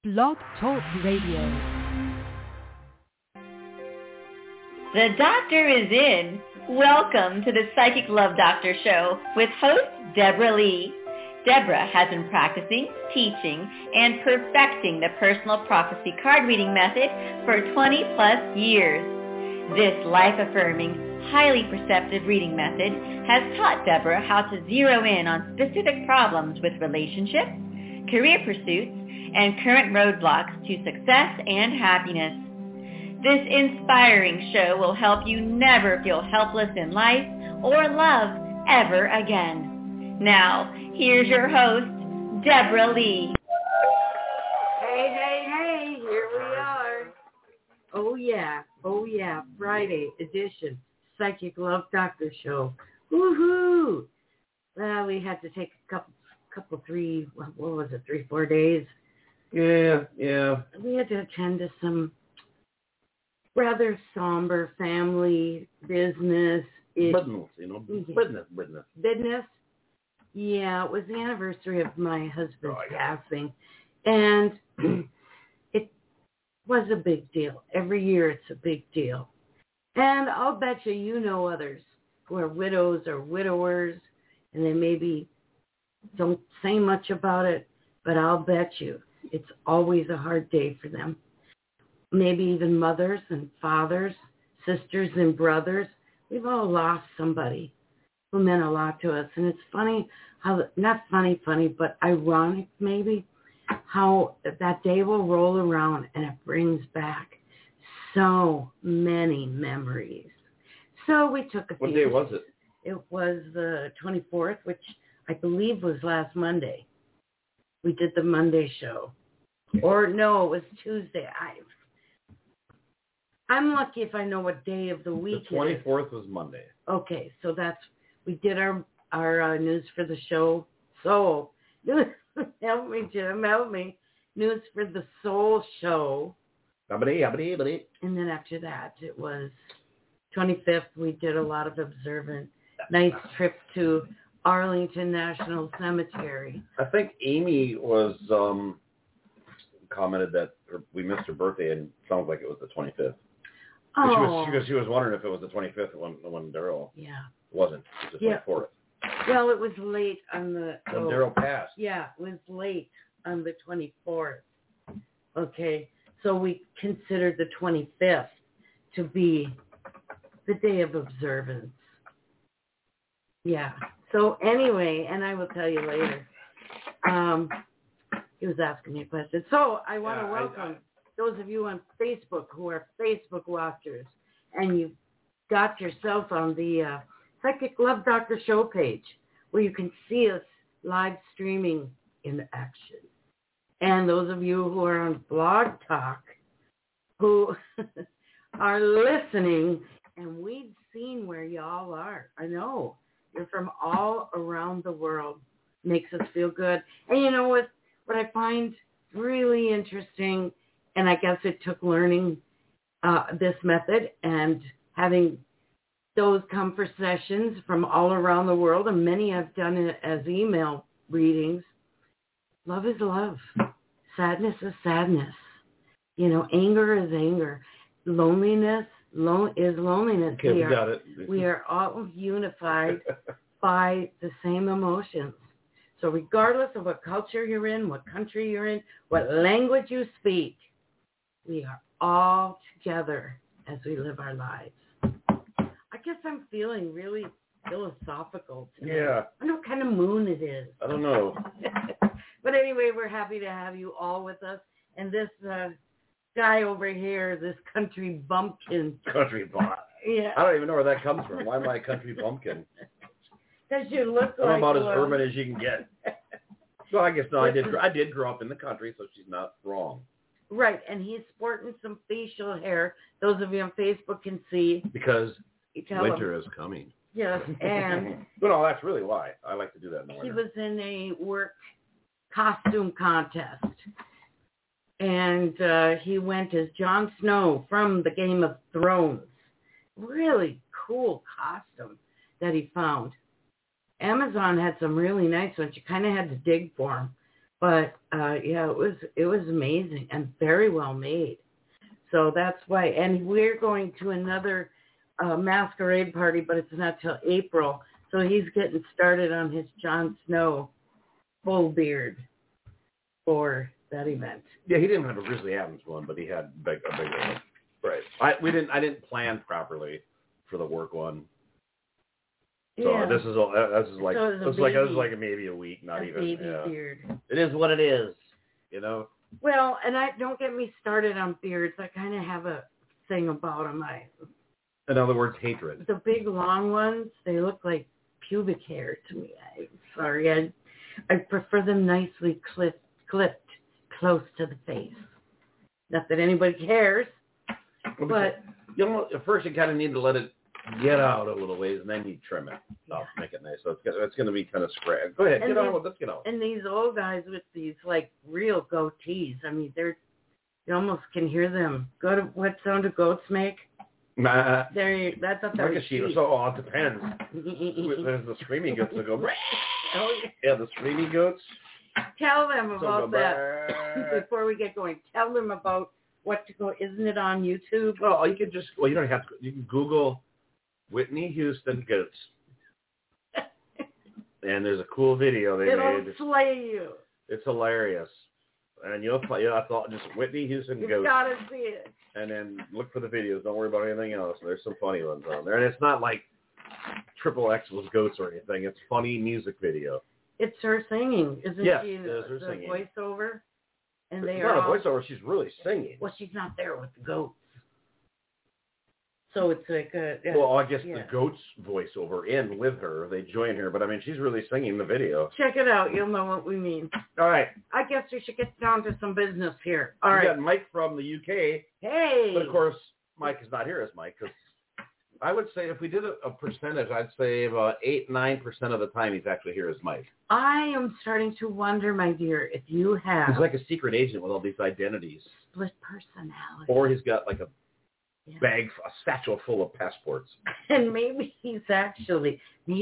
Blog Talk Radio. The doctor is in. Welcome to the Psychic Love Doctor Show with host Deborah Lee. Deborah has been practicing, teaching, and perfecting the personal prophecy card reading method for 20 plus years. This life-affirming, highly perceptive reading method has taught Deborah how to zero in on specific problems with relationships, career pursuits, and current roadblocks to success and happiness. This inspiring show will help you never feel helpless in life or love ever again. Now, here's your host, Deborah Lee. Hey, here we are. Oh yeah, Friday edition, Psychic Love Doctor Show. Woohoo! Well, we had to take a couple, 4 days? Yeah. We had to attend to some rather somber family business. Business. Business. Yeah, it was the anniversary of my husband's passing, and it was a big deal. Every year it's a big deal. And I'll bet you know others who are widows or widowers, and they maybe don't say much about it, but I'll bet you it's always a hard day for them. Maybe even mothers and fathers, sisters and brothers. We've all lost somebody who meant a lot to us. And it's funny how, not funny, but ironic maybe, how that day will roll around and it brings back so many memories. So we took a few. What day was it? It was the 24th, which I believe was last Monday. We did the Monday show. Or no, it was Tuesday. I'm lucky if I know what day of the week it is. The 24th was Monday. Okay, so we did our news for the show. So, help me, Jim, help me. News for the Soul Show. And then after that, it was 25th. We did a lot of observant. Nice trip to Arlington National Cemetery. I think Amy was commented that we missed her birthday, and it sounds like it was the 25th. Oh. She was wondering if it was the 25th when Daryl. Yeah. It wasn't. It was the 24th. Well, it was late on the... When Daryl passed. Yeah, it was late on the 24th. Okay, so we considered the 25th to be the day of observance. Yeah. So anyway, and I will tell you later. He was asking me a question. So I want to welcome those of you on Facebook who are Facebook watchers, and you got yourself on the Psychic Love Doctor Show page, where you can see us live streaming in action. And those of you who are on Blog Talk, who are listening, and we've seen where y'all are. I know. You're from all around the world. Makes us feel good. And you know what I find really interesting, and I guess it took learning this method and having those come for sessions from all around the world, and many have done it as email readings. Love is love. Sadness is sadness. Anger is anger. Loneliness is loneliness. Okay, we got it. We are all unified by the same emotions. So regardless of what culture you're in, what country you're in, what language you speak, we are all together as we live our lives. I guess I'm feeling really philosophical today. Yeah. I don't know what kind of moon it is. I don't know. But anyway, we're happy to have you all with us. And this guy over here, this country bumpkin. Country bumpkin. Yeah. I don't even know where that comes from. Why am I a country bumpkin? Because you look I'm like about as urban as you can get. So I guess no, I did grow up in the country, so she's not wrong. Right, and he's sporting some facial hair. Those of you on Facebook can see. Because winter him. is coming. Yes, and... But no, that's really why. I like to do that in the winter. He was in a work costume contest. And he went as Jon Snow from the Game of Thrones. Really cool costume that he found. Amazon had some really nice ones. You kind of had to dig for them. But yeah, it was amazing and very well made. So that's why. And we're going to another masquerade party, but it's not till April. So he's getting started on his Jon Snow full beard for that event. Yeah, he didn't have a Grizzly Adams one, but he had a big one. Right. I didn't plan properly for the work one. So yeah. this is like maybe a week, not even. Baby beard. It is what it is, you know. Well, and don't get me started on beards. I kind of have a thing about them. In other words, hatred. The big long ones, they look like pubic hair to me. I'm sorry. I prefer them nicely clipped close to the face. Not that anybody cares, but you know, at first you kind of need to let it get out a little ways, and then you trim it up, make it nice. So it's going to be kind of spread. Go ahead, let's get on. And these old guys with these like real goatees, I mean, you almost can hear them. What sound do goats make? That's a like a sheep. So it depends. There's the screaming goats that go. Oh, yeah, the screaming goats. Tell them about that before we get going. Tell them about what to go. Isn't it on YouTube? Oh, you can you don't have to. You can Google Whitney Houston goats, and there's a cool video they made. It'll slay you. It's hilarious, and you'll just Whitney Houston goats. You gotta see it. And then look for the videos. Don't worry about anything else. There's some funny ones on there, and it's not like XXX with goats or anything. It's funny music video. It's her singing, isn't yes, she? Yes, it is her the singing. Voiceover, and it's not a voiceover. She's really singing. Well, she's not there with the goats, so it's like well, I guess the goats voiceover in with her. They join her, but I mean, she's really singing the video. Check it out. You'll know what we mean. All right. I guess we should get down to some business here. All right. We got Mike from the UK. Hey. But of course, Mike is not here as Mike because I would say if we did a percentage, I'd say about 8-9% of the time he's actually here as Mike. I am starting to wonder, my dear, if you have... He's like a secret agent with all these identities. Split personality. Or he's got like a satchel full of passports. And maybe he's actually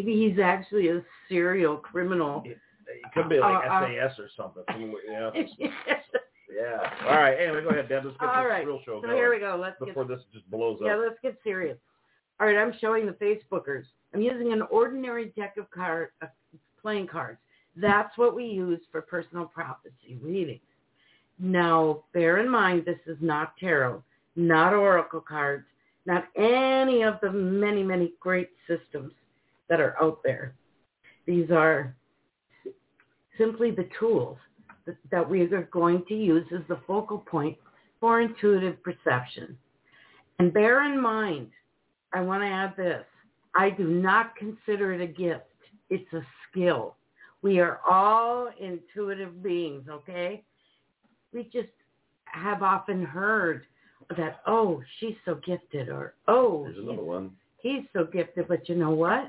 a serial criminal. It could be like SAS or something. Yeah. Yeah. All right. Anyway, go ahead, Deb. Let's get this real show going. So here we go. Before this just blows up. Yeah, let's get serious. All right, I'm showing the Facebookers. I'm using an ordinary deck of playing cards. That's what we use for personal prophecy readings. Now, bear in mind, this is not tarot, not oracle cards, not any of the many, many great systems that are out there. These are simply the tools that we are going to use as the focal point for intuitive perception. And bear in mind, I want to add this. I do not consider it a gift. It's a skill. We are all intuitive beings, okay? We just have often heard that, oh, she's so gifted, or, oh, there's another one. He's so gifted, but you know what?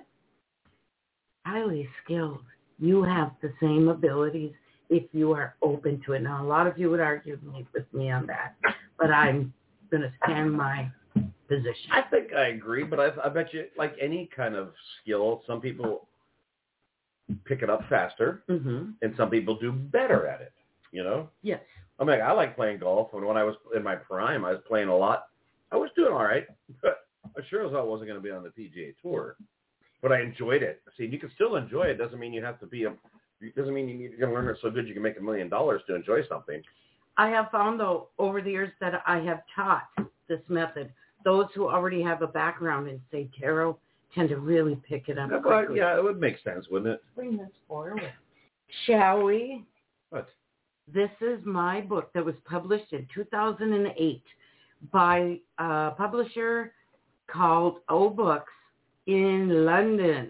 Highly skilled. You have the same abilities if you are open to it. Now, a lot of you would argue with me on that, but I'm going to stand my position. I think I agree, but I bet you, like any kind of skill, some people pick it up faster, and some people do better at it, you know? Yes. I mean, I like playing golf, and when I was in my prime, I was playing a lot. I was doing all right, but I sure as hell wasn't going to be on the PGA Tour. But I enjoyed it. See, you can still enjoy it. Doesn't mean you have to be doesn't mean you need to learn it so good you can make $1 million to enjoy something. I have found, though, over the years that I have taught this method, those who already have a background in, say, tarot, tend to really pick it up quickly. Yeah, it would make sense, wouldn't it? Bring this forward. Shall we? What? This is my book that was published in 2008 by a publisher called O Books in London.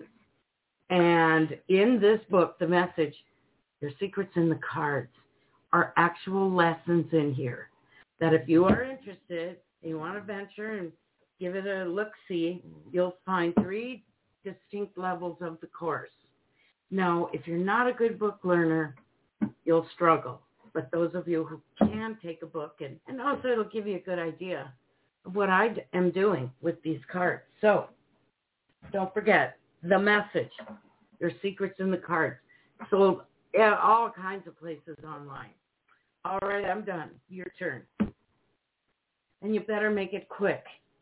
And in this book, the message, Your Secrets in the Cards, are actual lessons in here that if you are interested, you want to venture and give it a look-see, you'll find 3 distinct levels of the course. Now, if you're not a good book learner, you'll struggle. But those of you who can take a book, and also it'll give you a good idea of what I am doing with these cards. So don't forget the message, Your Secrets in the Cards. So Yeah, all kinds of places online. All right, I'm done. Your turn. And you better make it quick.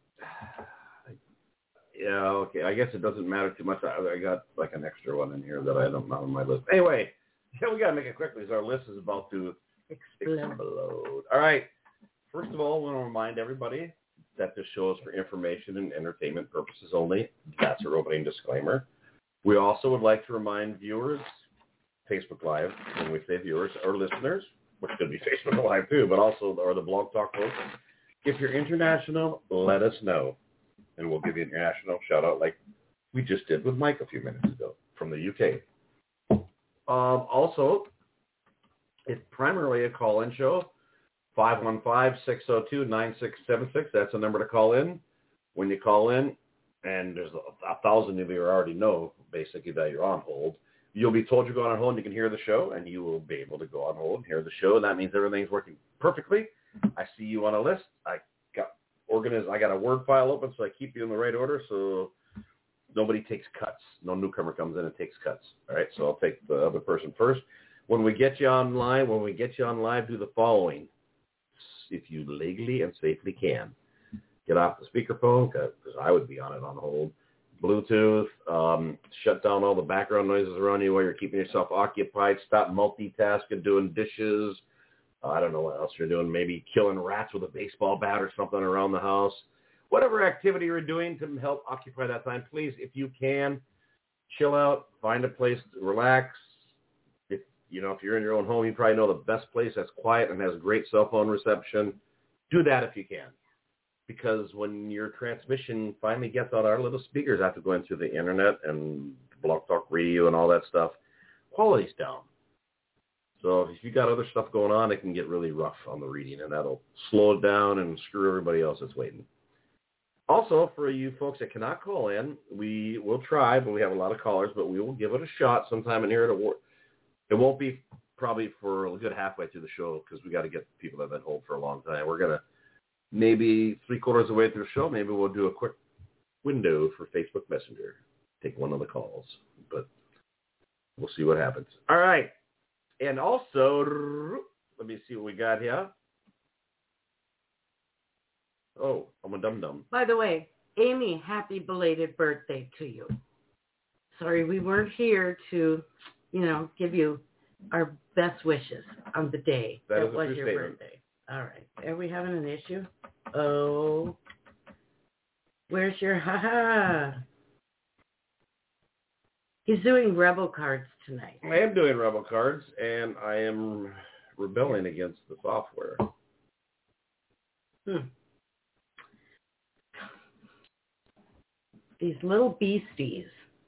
Yeah, okay. I guess it doesn't matter too much. I got like an extra one in here that I don't know on my list. Anyway, we got to make it quick because our list is about to explode. All right. First of all, I want to remind everybody that this show is for information and entertainment purposes only. That's our opening disclaimer. We also would like to remind viewers, Facebook Live, when we say viewers, or listeners, which could be Facebook Live too, but also, or the Blog Talk folks, if you're international, let us know. And we'll give you an international shout-out like we just did with Mike a few minutes ago from the UK. Also, it's primarily a call-in show, 515-602-9676. That's the number to call in. When you call in, and there's 1,000 of you already know, basically, that you're on hold, you'll be told you're going on hold, and you can hear the show, and you will be able to go on hold and hear the show, and that means everything's working perfectly. I see you on a list. I got a Word file open, so I keep you in the right order, so nobody takes cuts. No newcomer comes in and takes cuts. All right, so I'll take the other person first. When we get you on live, do the following. If you legally and safely can, get off the speakerphone, because I would be on it on hold. Bluetooth, shut down all the background noises around you while you're keeping yourself occupied. Stop multitasking, doing dishes. I don't know what else you're doing. Maybe killing rats with a baseball bat or something around the house. Whatever activity you're doing to help occupy that time, please, if you can, chill out, find a place to relax. If you're in your own home, you probably know the best place that's quiet and has great cell phone reception. Do that if you can. Because when your transmission finally gets on our little speakers after going through the internet and Blog Talk Radio and all that stuff, quality's down. So if you got other stuff going on, it can get really rough on the reading, and that'll slow it down and screw everybody else that's waiting. Also, for you folks that cannot call in, we will try, but we have a lot of callers, but we will give it a shot sometime in here. It won't be probably for a good halfway through the show because we got to get people that have been hold for a long time. We're going to maybe 3/4 of the way through the show, maybe we'll do a quick window for Facebook Messenger. Take one of the calls, but we'll see what happens. All right. And also, let me see what we got here. Oh, I'm a dum-dum. By the way, Amy, happy belated birthday to you. Sorry we weren't here to, give you our best wishes on the day that was your birthday. All right. Are we having an issue? Oh. Where's your ha-ha? He's doing Rebel cards tonight. I am doing Rebel cards, and I am rebelling against the software. These little beasties.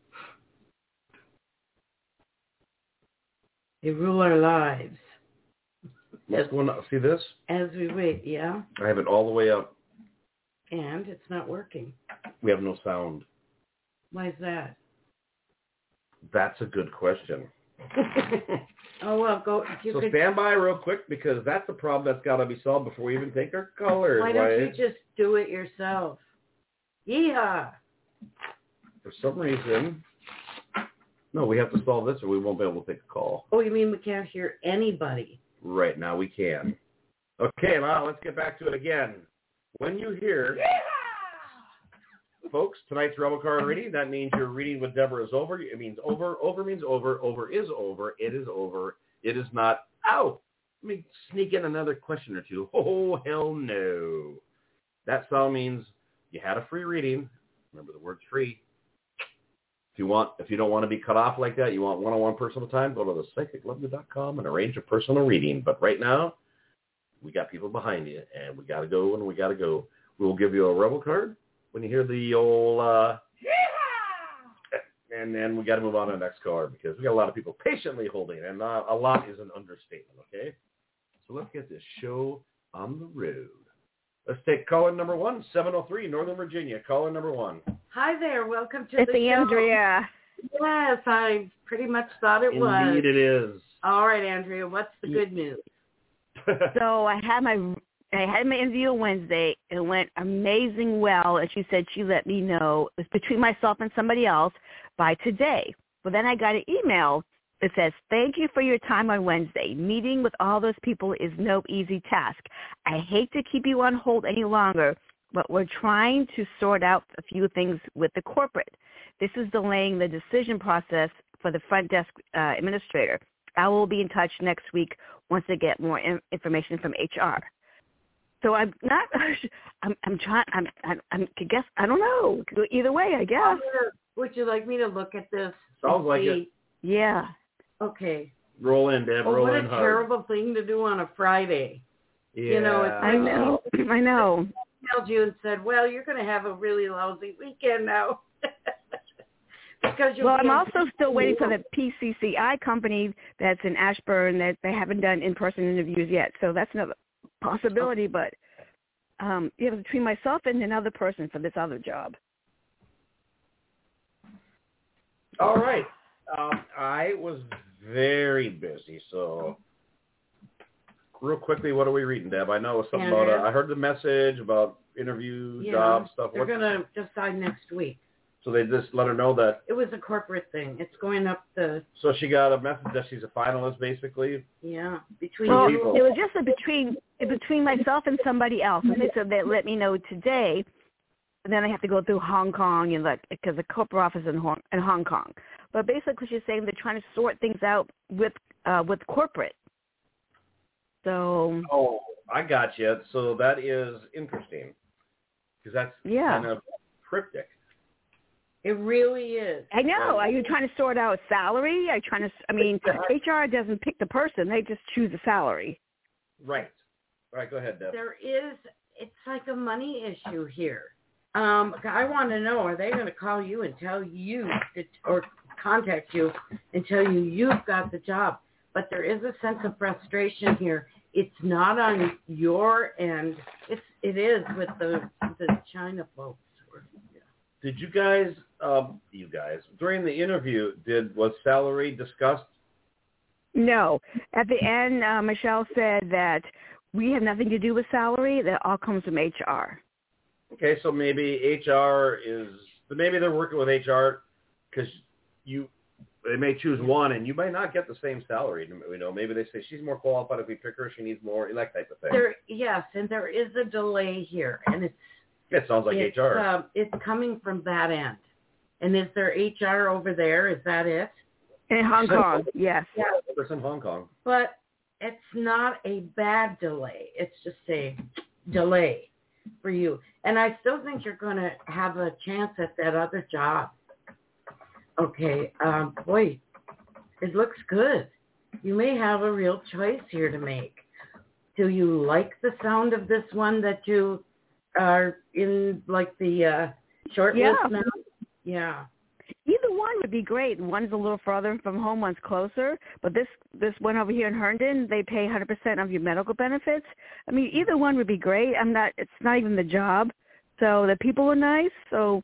They rule our lives. Let's go on. See this? As we wait, yeah? I have it all the way up. And it's not working. We have no sound. Why is that? That's a good question. Oh, well, go. Stand by real quick because that's a problem that's got to be solved before we even take our colors. Why don't you just do it yourself? Yeehaw! For some reason, no, we have to solve this or we won't be able to take a call. Oh, you mean we can't hear anybody? Right, now we can. Okay, now let's get back to it again. When you hear... Folks, tonight's Rebel card reading. That means your reading with Deborah is over. It means over. Over means over. Over is over. It is over. It is not. Ow! Let me sneak in another question or two. Oh, hell no. That sound means you had a free reading. Remember the word's free. If you don't want to be cut off like that, you want one-on-one personal time, go to thepsychiclovely.com and arrange a personal reading. But right now, we got people behind you, and we got to go, and we got to go. We'll give you a Rebel card. When you hear the old, and then we got to move on to the next card because we got a lot of people patiently holding, and a lot is an understatement, okay? So let's get this show on the road. Let's take call-in number 1, 703, Northern Virginia. Call-in number 1. Hi there. Welcome to it's the show. Andrea. Yes, I pretty much thought it was. Indeed it is. All right, Andrea, what's the good news? So I had my interview Wednesday. It went amazing well, and she said she let me know it was between myself and somebody else by today. But then I got an email It says, thank you for your time on Wednesday. Meeting with all those people is no easy task. I hate to keep you on hold any longer, but we're trying to sort out a few things with the corporate. This is delaying the decision process for the front desk administrator. I will be in touch next week once I get more information from HR. So I'm not, I'm trying, I guess, I don't know. Either way, I guess. Would you like me to look at this? Sounds like it. Yeah. Okay. Roll in, Deb. Roll in hard. What a terrible thing to do on a Friday. Yeah. You know, it's I know. I know. I called you and said, well, you're going to have a really lousy weekend now. Well, I'm also still waiting for the PCCI company that's in Ashburn that they haven't done in-person interviews yet. So that's another possibility. But, between myself and another person for this other job. All right. I was very busy, so real quickly, what are we reading, Deb? I know it was something about, I heard the message about interview, job stuff. They're going to decide next week. So they just let her know that. It was a corporate thing. It's going up the. So she got a message that she's a finalist, basically? Yeah. Between people. It was just between myself and somebody else. And they said they let me know today. And then I have to go through Hong Kong and because the corporate office is in Hong Kong. But basically, she's saying they're trying to sort things out with corporate. So. Oh, I got you. So that is interesting because that's kind of cryptic. It really is. I know. Are you trying to sort out salary? HR doesn't pick the person; they just choose a salary. Right. All right. Go ahead, Deb. It's like a money issue here. I want to know, are they going to call you and tell you, or contact you and tell you you've got the job? But there is a sense of frustration here. It's not on your end. It is with the China folks. Did you guys, during the interview, was salary discussed? No. At the end, Michelle said that we have nothing to do with salary. That all comes from HR. Okay, so maybe maybe they're working with HR because they may choose one and you might not get the same salary. Maybe they say she's more qualified if we pick her, she needs more, that type of thing. Yes, and there is a delay here, and it sounds like HR. It's coming from that end. And is there HR over there? Is that it? In Hong Kong, yes. Yeah, it's in Hong Kong. But it's not a bad delay. It's just a delay for you. And I still think you're going to have a chance at that other job. Okay. Boy, it looks good. You may have a real choice here to make. Do you like the sound of this one that you are in, like the short list now? Yeah. Either one would be great. One's a little further from home, one's closer. But this one over here in Herndon, they pay 100% of your medical benefits. Either one would be great. It's not even the job. So the people are nice. So.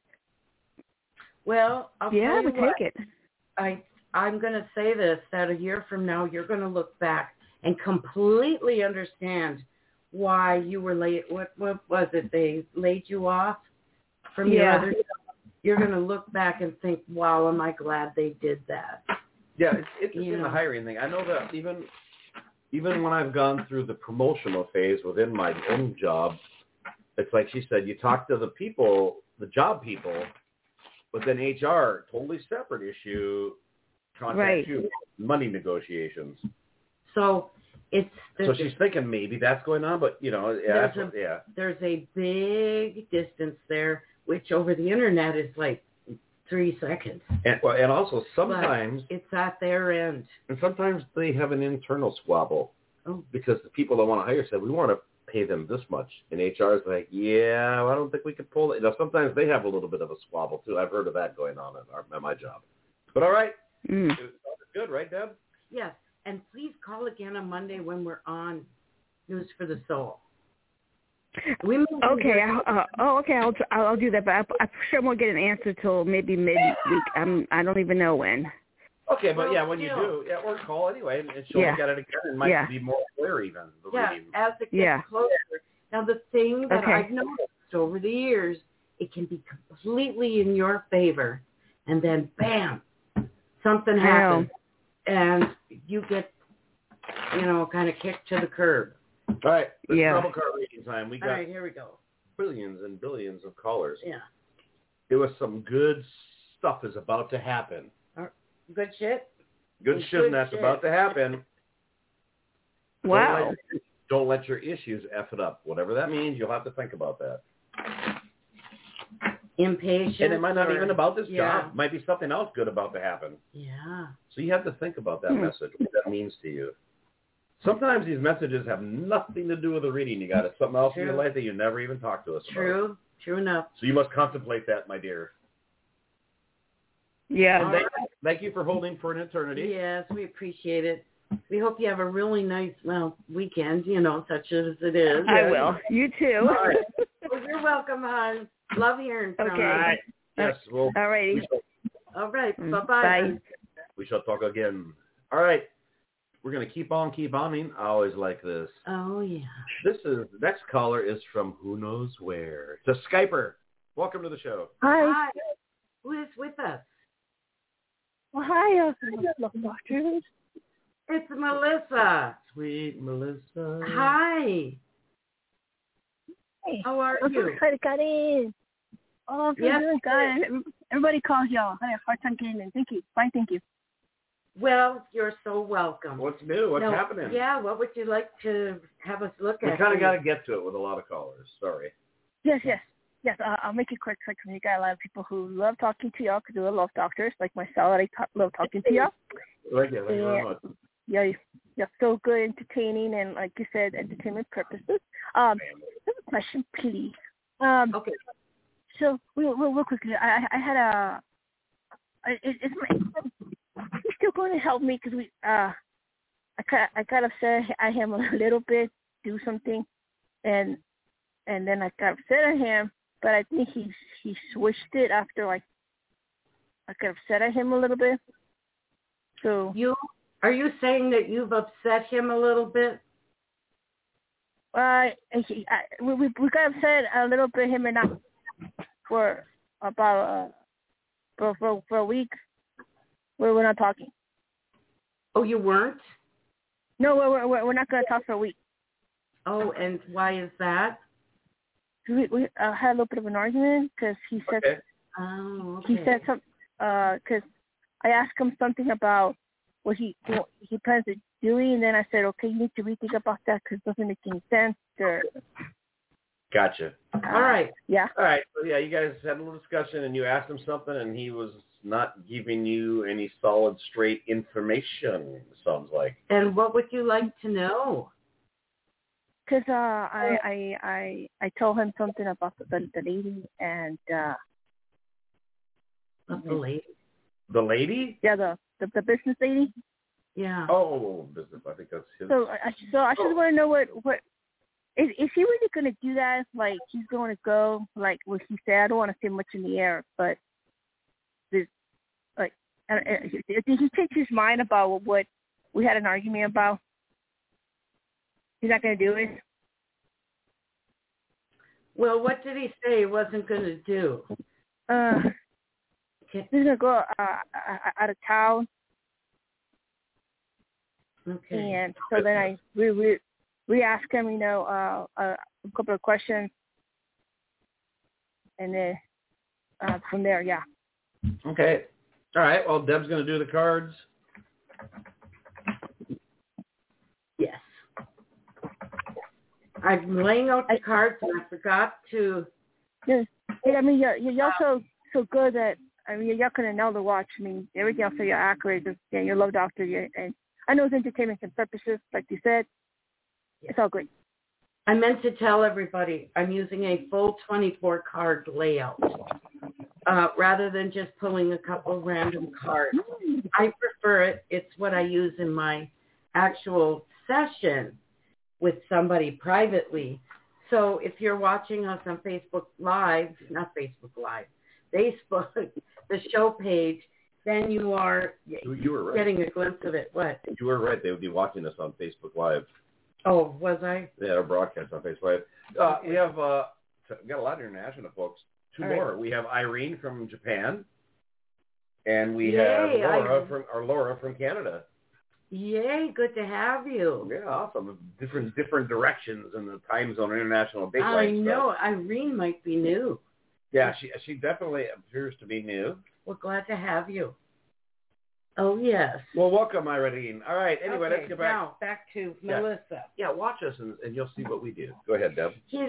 Well, I'll tell you we what, take it. I'm going to say this, that a year from now, you're going to look back and completely understand why you were late. What was it? They laid you off from your other job? You're going to look back and think, wow, am I glad they did that. Yeah, it's interesting, the hiring thing. I know that even when I've gone through the promotional phase within my own job, it's like she said, you talk to the people, the job people, but then HR, totally separate issue, contact you, money negotiations. So so she's thinking maybe that's going on, but, there's a big distance there, which over the internet is like 3 seconds. And also sometimes but it's at their end. And sometimes they have an internal squabble because the people that want to hire said, we want to pay them this much. And HR is like, I don't think we could pull it. Sometimes they have a little bit of a squabble too. I've heard of that going on at my job. But all right. It's good, right, Deb? Yes. And please call again on Monday when we're on News for the Soul. Okay. I'll do that, but I'm sure I won't get an answer till maybe midweek. I don't even know when. Okay, but when you do, or call anyway, and she'll look at it again. It might be more clear even. As it gets closer. Now, the thing that I've noticed over the years, it can be completely in your favor, and then bam, something happens. and you get, kind of kicked to the curb. All right. Yeah. Travel card reading time. We All got right, here we go. billions and billions of callers. Yeah. It was some good stuff is about to happen. Good shit? Good shit, and that's shit. about to happen. Wow. Don't let your issues F it up. Whatever that means, you'll have to think about that. Impatient. And it might not or- even about this yeah. job. It might be something else good about to happen. Yeah. So you have to think about that message, what that means to you. Sometimes these messages have nothing to do with the reading. You got it. Something else in your True. life that you never even talked to us about. True enough. So you must contemplate that, my dear. Yeah. And thank you for holding for an eternity. Yes, we appreciate it. We hope you have a really nice, weekend, such as it is. I will. You too. All right. Well, you're welcome, hon. Love hearing from you. Okay. All right. Yes. Well, All righty. All right. Bye-bye. Bye. we shall talk again. All right. We're going to keep on. I always like this. Oh, yeah. The next caller is from who knows where. To Skyper. Welcome to the show. Hi. Who is with us? Well, hi, Love Doctors. It's Melissa. Sweet Melissa. Hi. Hey, How are I'm so you? excited got in. Oh, I'm Yes, doing good. Everybody calls y'all. I had a hard time getting in. Thank you. Fine, thank you. Well, you're so welcome. What's new? What's Now, happening? Yeah, what would you like to have us look We at? kind of got to get to it with a lot of callers. Sorry. Yes. I'll make it quick because you got a lot of people who love talking to y'all because they love doctors, like myself. Love talking to y'all. Thank you very much. Yeah, you're so good, entertaining, and like you said, entertainment purposes. I have a question, please. Okay. So, real quickly, I had a. Is he's still going to help me because I got upset at him a little bit, do something, and then I got upset at him, but I think he switched it after I got upset at him a little bit. So Are you saying that you've upset him a little bit? we got upset a little bit, him and I, for about for a week. We're not talking. Oh, you weren't? No, we're not going to talk for a week. Oh, and why is that? We had a little bit of an argument because he said Oh, okay. he said something because I asked him something about what he plans on doing, and then I said, okay, you need to rethink about that because it doesn't make any sense. Or Gotcha. All right. Yeah. All right. So, yeah, you guys had a little discussion, and you asked him something, and he was not giving you any solid, straight information, sounds like. And what would you like to know? Because I told him something about the lady and The lady? The lady? yeah, the business lady. Yeah. Oh, business. I think that's his. So I just want to know what is he really going to do that? Like he's going to go like what he said. I don't want to say much in the air, but there's like did he change his mind about what we had an argument about? He's not going to do it. Well, what did he say he wasn't going to do? He's going to go out of town. Okay. And so then we asked him, a couple of questions, and then from there, yeah. Okay. All right. Well, Deb's going to do the cards. Yes. I'm laying out the cards, and I forgot to. Yeah, I mean, you're so good that you're gonna know the watch. I mean, everything else that you're accurate. You're love doctor. And I know it's entertainment and purposes, like you said. It's all great. I meant to tell everybody I'm using a full 24 card layout rather than just pulling a couple random cards. I prefer it. It's what I use in my actual session with somebody privately. So if you're watching us on Facebook, the show page, then you are were right. getting a glimpse of it. What? You were right. They would be watching us on Facebook Live. Oh, was I? They had a broadcast on Facebook Live. Okay. We have got a lot of international folks. Two All more. right. We have Irene from Japan, and we Yay, have Laura from Canada. Yay, good to have you. Yeah, awesome. Different directions in the time zone, international date. I know. Irene might be new. Yeah, she definitely appears to be new. We're glad to have you. Oh, yes. Well, welcome, Irene. All right, anyway, okay, let's get back. Now, back to Melissa. Yeah, watch us and you'll see what we do. Go ahead, Deb. He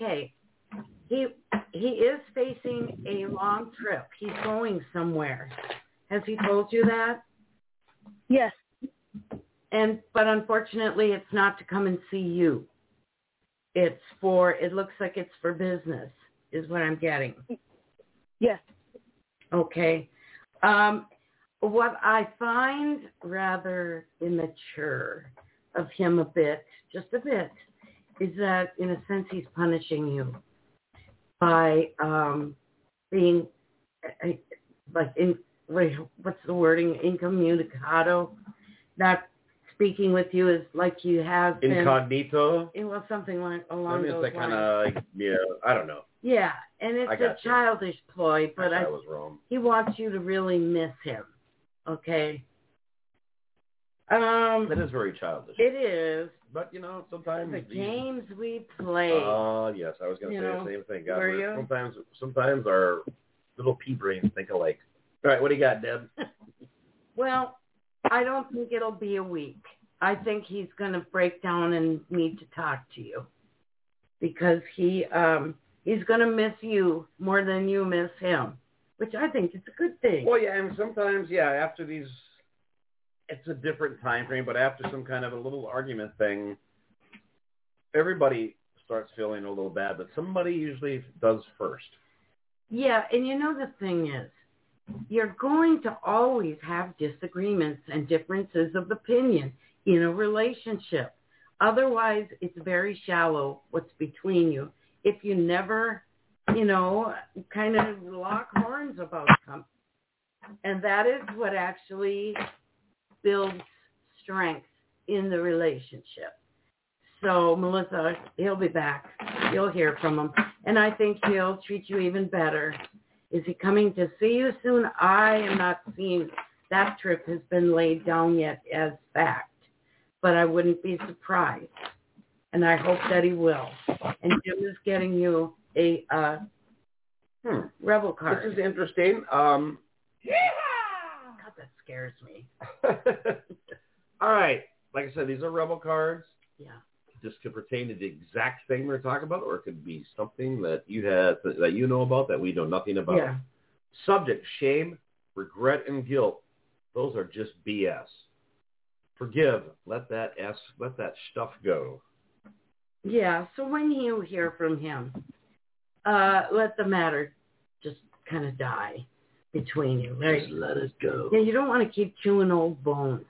is facing a long trip. He's going somewhere. Has he told you that? Yes. But unfortunately, it's not to come and see you. It looks like it's for business, is what I'm getting. Yes. Okay. What I find rather immature of him a bit, just a bit, is that in a sense he's punishing you by being what's the wording, incommunicado, not speaking with you as like you have been. Incognito? Well, something along those lines. Kind of, I don't know. Yeah, and it's a childish ploy, but I was wrong. He wants you to really miss him, okay? That is very childish. It is. But, sometimes... The games we play. Yes, I was going to say the same thing. God, were you? Sometimes our little pea brains think alike. All right, what do you got, Deb? Well, I don't think it'll be a week. I think he's going to break down and need to talk to you because he's going to miss you more than you miss him, which I think is a good thing. Well, yeah, and sometimes, after these, it's a different time frame, but after some kind of a little argument thing, everybody starts feeling a little bad, but somebody usually does first. Yeah, and the thing is, you're going to always have disagreements and differences of opinion in a relationship. Otherwise, it's very shallow what's between you. If you never, kind of lock horns about something. And that is what actually builds strength in the relationship. So, Melissa, he'll be back. You'll hear from him. And I think he'll treat you even better. Is he coming to see you soon? I am not seeing that trip has been laid down yet as fact. But I wouldn't be surprised. And I hope that he will. And Jim is getting you a Rebel card. This is interesting. God, that scares me. All right. Like I said, these are Rebel cards. Yeah. This could pertain to the exact thing we're talking about, or it could be something that you had that you know about that we know nothing about. Yeah. Subject: shame, regret, and guilt. Those are just BS. Forgive. Let that stuff go. Yeah. So when you hear from him, let the matter just kind of die between you. Right? Just let it go. Yeah. You don't want to keep chewing old bones.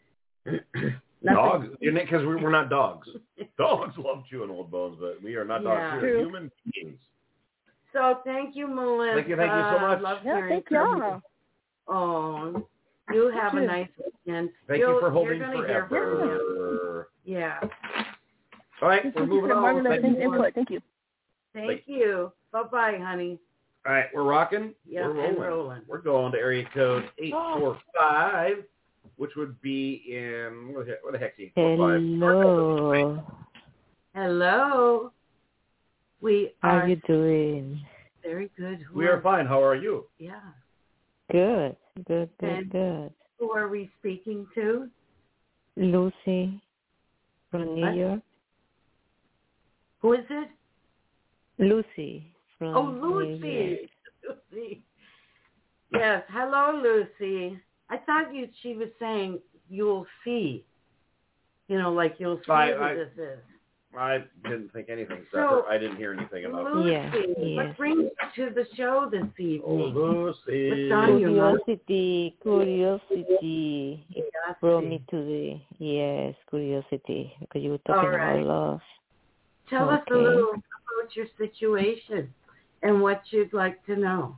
Dogs, because we're not dogs. Dogs love chewing old bones, but we are not dogs. We're human beings. So thank you, Melissa. Thank you so much. Love hearing from you. Oh, you have a nice weekend. Thank you for holding forever. Yeah. All right, we're moving on. Thank you. Thank you. Bye-bye, honey. All right, we're rocking. Yeah, we're rolling. We're going to area code 845. Which would be in, what the heck is Hello. Hello. How are you doing? Very good. We are fine. How are you? Yeah. Good. Who are we speaking to? Lucy from New York. Who is it? Lucy from Lucy. New York. Lucy. Yes. Hello, Lucy. I thought she was saying you'll see. Like you'll see who this is. I didn't think anything. So I didn't hear anything about Lucy, yes. What brings you to the show this evening? Oh, Lucy. What's on your mind? Curiosity. It brought me to the, curiosity. Because you were talking about love. Tell us a little about your situation and what you'd like to know.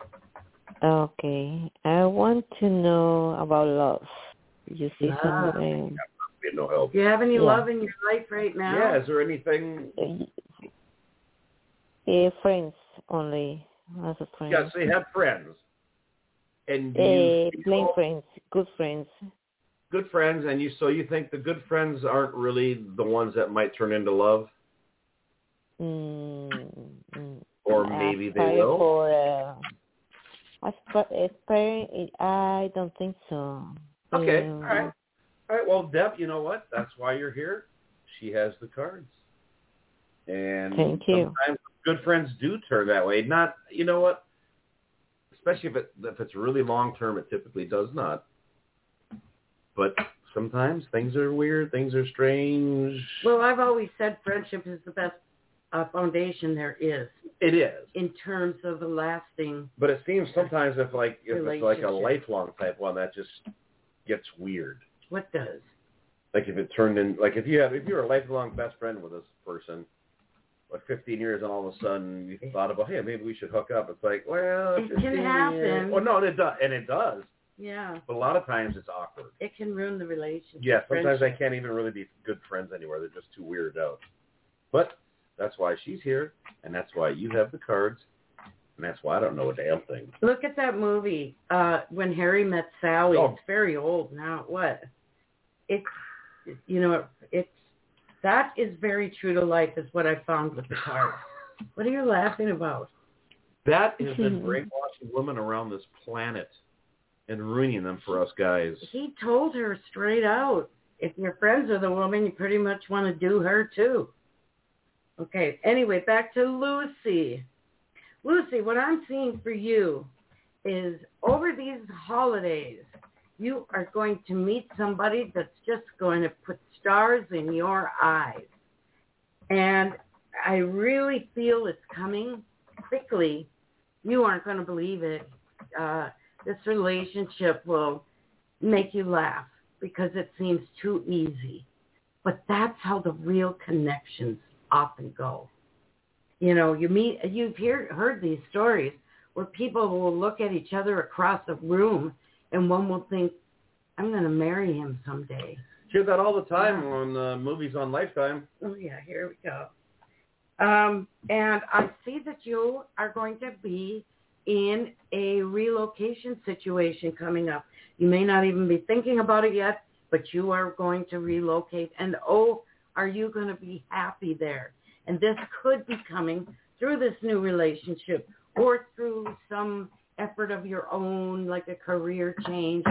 Okay. I want to know about love. You see something? No help. Do you have any love in your life right now? Yeah. Is there anything? Friends only. As a friend. Yeah. So you have friends. And plain friends. Good friends. good friends, and you think the good friends aren't really the ones that might turn into love? Or maybe they will? I don't think so. Okay, all right. All right, well, Deb, you know what? That's why you're here. She has the cards. And thank you. Sometimes good friends do turn that way. Not, you know what? Especially if it's really long-term, it typically does not. But sometimes things are weird, things are strange. Well, I've always said friendship is the best foundation there is. It is. In terms of a lasting. But it seems sometimes if it's like a lifelong type one, that just gets weird. What does? Like if it turned in, like if you were a lifelong best friend with this person, like 15 years, and all of a sudden you thought about, hey, maybe we should hook up. It's like, well, it can happen. Well, no, it does, and it does. Yeah. But a lot of times it's awkward. It can ruin the relationship. Yeah, sometimes they can't even really be good friends anymore. They're just too weirded out. But that's why she's here, and that's why you have the cards, and that's why I don't know a damn thing. Look at that movie, When Harry Met Sally. Oh. It's very old now. What? It's, that is very true to life is what I found with the cards. What are you laughing about? That has been brainwashing women around this planet and ruining them for us guys. He told her straight out, if you're friends with a woman, you pretty much want to do her too. Okay, anyway, back to Lucy. Lucy, what I'm seeing for you is over these holidays, you are going to meet somebody that's just going to put stars in your eyes. And I really feel it's coming quickly. You aren't going to believe it. This relationship will make you laugh because it seems too easy. But that's how the real connections often go. You've heard these stories where people will look at each other across a room and one will think, I'm going to marry him someday. Hear that all the time on movies on Lifetime. Oh, yeah, here we go. And I see that you are going to be in a relocation situation coming up. You may not even be thinking about it yet, but you are going to relocate. And, are you going to be happy there? And this could be coming through this new relationship or through some effort of your own, like a career change,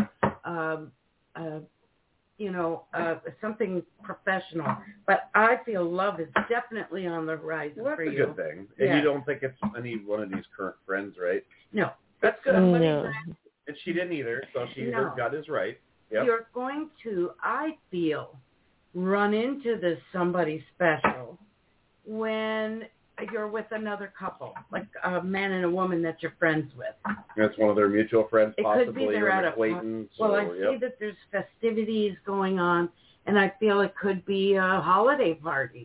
something professional. But I feel love is definitely on the rise for you. That's a good thing. And you don't think it's any one of these current friends, right? No. That's good. No. And she didn't either, so her gut is right. Yep. You're going to, I feel, run into this somebody special when you're with another couple, like a man and a woman that you're friends with. That's one of their mutual friends, possibly, could be they're at acquaintance. I see that there's festivities going on, and I feel it could be a holiday party.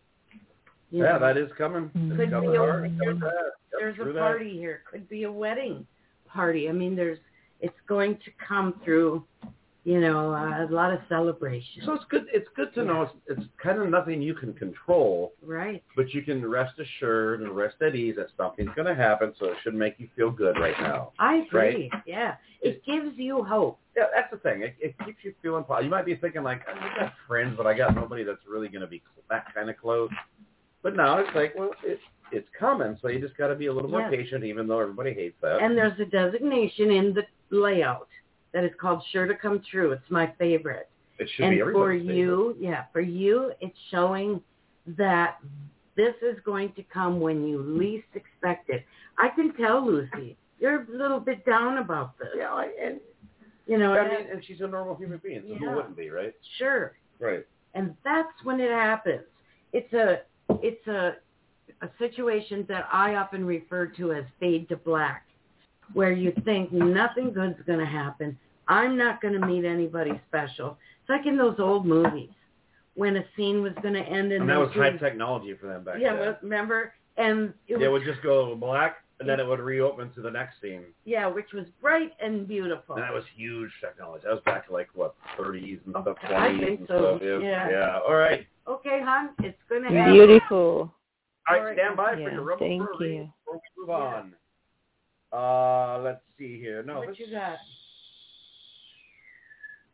That is coming. Could be there's a party here. Could be a wedding party. I mean, it's going to come through, a lot of celebration. So it's good. It's good to know it's kind of nothing you can control. Right. But you can rest assured and rest at ease that something's going to happen, so it should make you feel good right now. I agree. Right? Yeah. It gives you hope. Yeah, that's the thing. It keeps you feeling positive. You might be thinking like, I got friends, but I got nobody that's really going to be that kind of close. But now it's like, well, it's coming, so you just got to be a little more patient, even though everybody hates that. And there's a designation in the layout that is called Sure to Come True. It's my favorite. It should be everybody's favorite. For you, it's showing that this is going to come when you least expect it. I can tell, Lucy, you're a little bit down about this. Yeah, and she's a normal human being, so who wouldn't be, right? Sure. Right. And that's when it happens. It's a situation that I often refer to as fade to black, where you think nothing good's going to happen. I'm not going to meet anybody special. It's like in those old movies when a scene was going to end. And that was high technology for them back then. Yeah, remember? And it would just go black, and then it would reopen to the next scene. Yeah, which was bright and beautiful. And that was huge technology. That was back to 30s and stuff, 20s I think and so. stuff. Yeah. All right. Okay, hon, it's going to happen. Beautiful. All right, stand by for your rubber thank furry you. before we move on. Let's see here. No, what you got?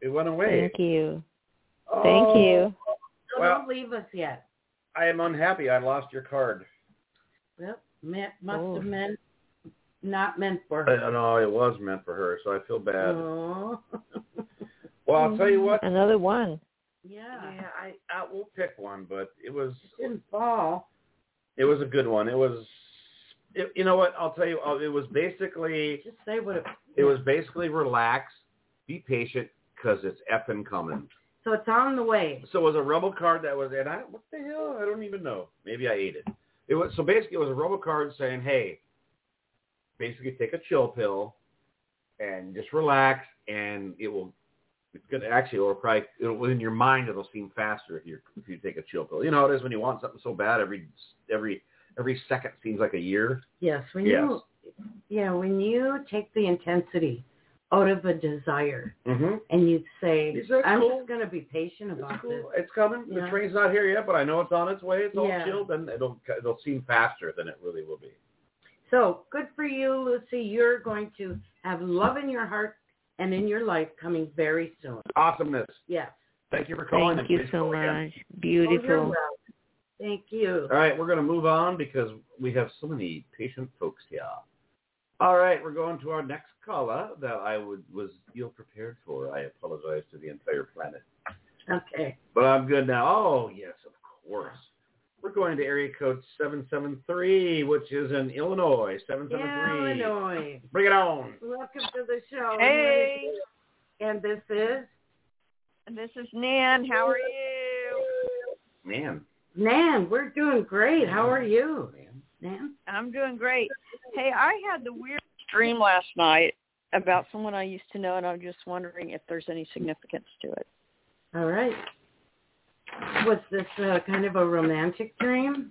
It went away. Thank you. Oh, Thank you. So well, don't leave us yet. I am unhappy. I lost your card. Well, must have meant not meant for her. No, it was meant for her, so I feel bad. Oh. Well, I'll tell you what. Another one. Yeah. I will pick one, but it was. It didn't fall. It was a good one. It was. You know what? I'll tell you. It was basically. Just say what it. It was basically relax, be patient, because it's effing coming. So it's on the way. So it was a Rebel card that was, and what the hell? I don't even know. Maybe I ate it. It was so basically it was a Rebel card saying, hey, basically take a chill pill, and just relax, and it will. It's gonna actually, it'll in your mind it'll seem faster if you take a chill pill. You know how it is when you want something so bad every second seems like a year. Yes, when you take the intensity out of a desire, and you say, I'm just going to be patient about this. It's coming. Yeah. The train's not here yet, but I know it's on its way. It's all chilled, and it'll seem faster than it really will be. So good for you, Lucy. You're going to have love in your heart and in your life coming very soon. Awesomeness. Yes. Thank you for calling. Thank you so much. Beautiful. Thank you. All right, we're going to move on because we have so many patient folks here. All right, we're going to our next caller that I was ill-prepared for. I apologize to the entire planet. Okay. But I'm good now. Oh, yes, of course. We're going to area code 773, which is in Illinois. 773. Yeah, Illinois. Bring it on. Welcome to the show. Hey. And this is? This is Nan. How are you? Nan, we're doing great. How are you? Nan? I'm doing great. Hey, I had the weirdest dream last night about someone I used to know, and I'm just wondering if there's any significance to it. All right. Was this kind of a romantic dream?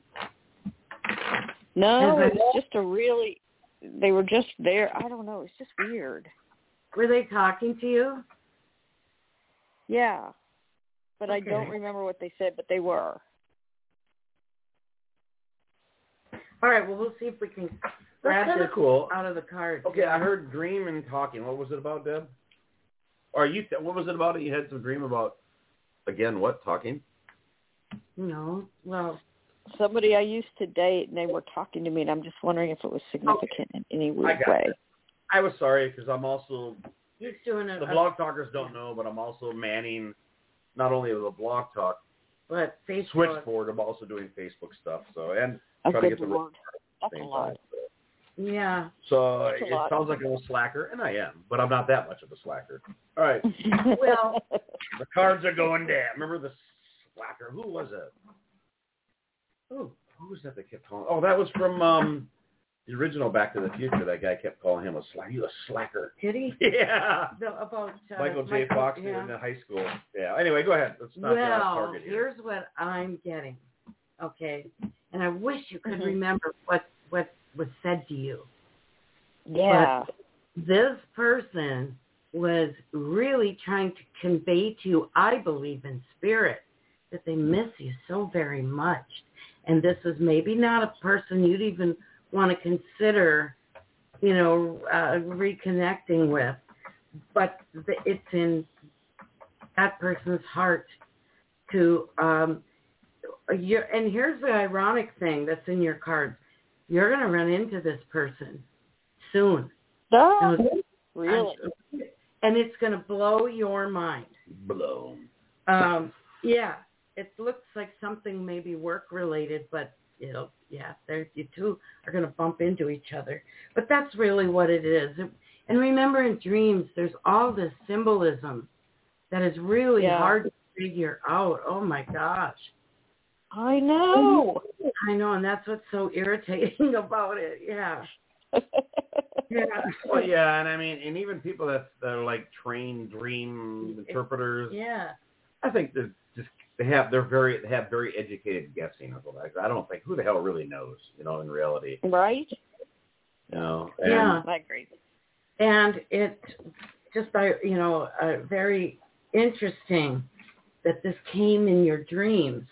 No, it was just they were just there. I don't know. It's just weird. Were they talking to you? Yeah. But I don't remember what they said, but they were. All right, well, we'll see if we can grab this out of the cards. Okay, I heard dream and talking. What was it about, Deb? Or what was it about? You had some dream about, again, what, talking? No, well. Somebody I used to date, and they were talking to me, and I'm just wondering if it was significant in any weird way. I was sorry, because I'm also, he's doing the Blog Talkers don't know, but I'm also manning not only the Blog Talk, but Facebook. Switchboard. I'm also doing Facebook stuff, and trying to get the word. That's a lot. Yeah. So it sounds like a little slacker, and I am, but I'm not that much of a slacker. All right. Well, the cards are going down. Remember the slacker? Who was it? Who was that kept calling? Oh, that was from the original Back to the Future. That guy kept calling him a slacker. You a slacker. Did he? Yeah. About Michael J. Fox in high school. Yeah. Anyway, go ahead. Let's not get off target here. Here's what I'm getting. Okay. And I wish you could remember what was said to you. Yeah. But this person was really trying to convey to you, I believe in spirit, that they miss you so very much. And this is maybe not a person you'd even want to consider, reconnecting with. But it's in that person's heart to, and here's the ironic thing that's in your cards. You're going to run into this person soon. Oh, really? And it's going to blow your mind. Blow. Yeah. It looks like something maybe work-related, but you two are going to bump into each other. But that's really what it is. And remember, in dreams, there's all this symbolism that is really hard to figure out. Oh, my gosh. I know. And that's what's so irritating about it. Yeah. Yeah. Well, yeah, and I mean, and even people that are like trained dream interpreters. Yeah. I think they have very educated guessing of it. I don't think who the hell really knows, in reality. Right. Yeah. I agree. And it's just very interesting that this came in your dreams.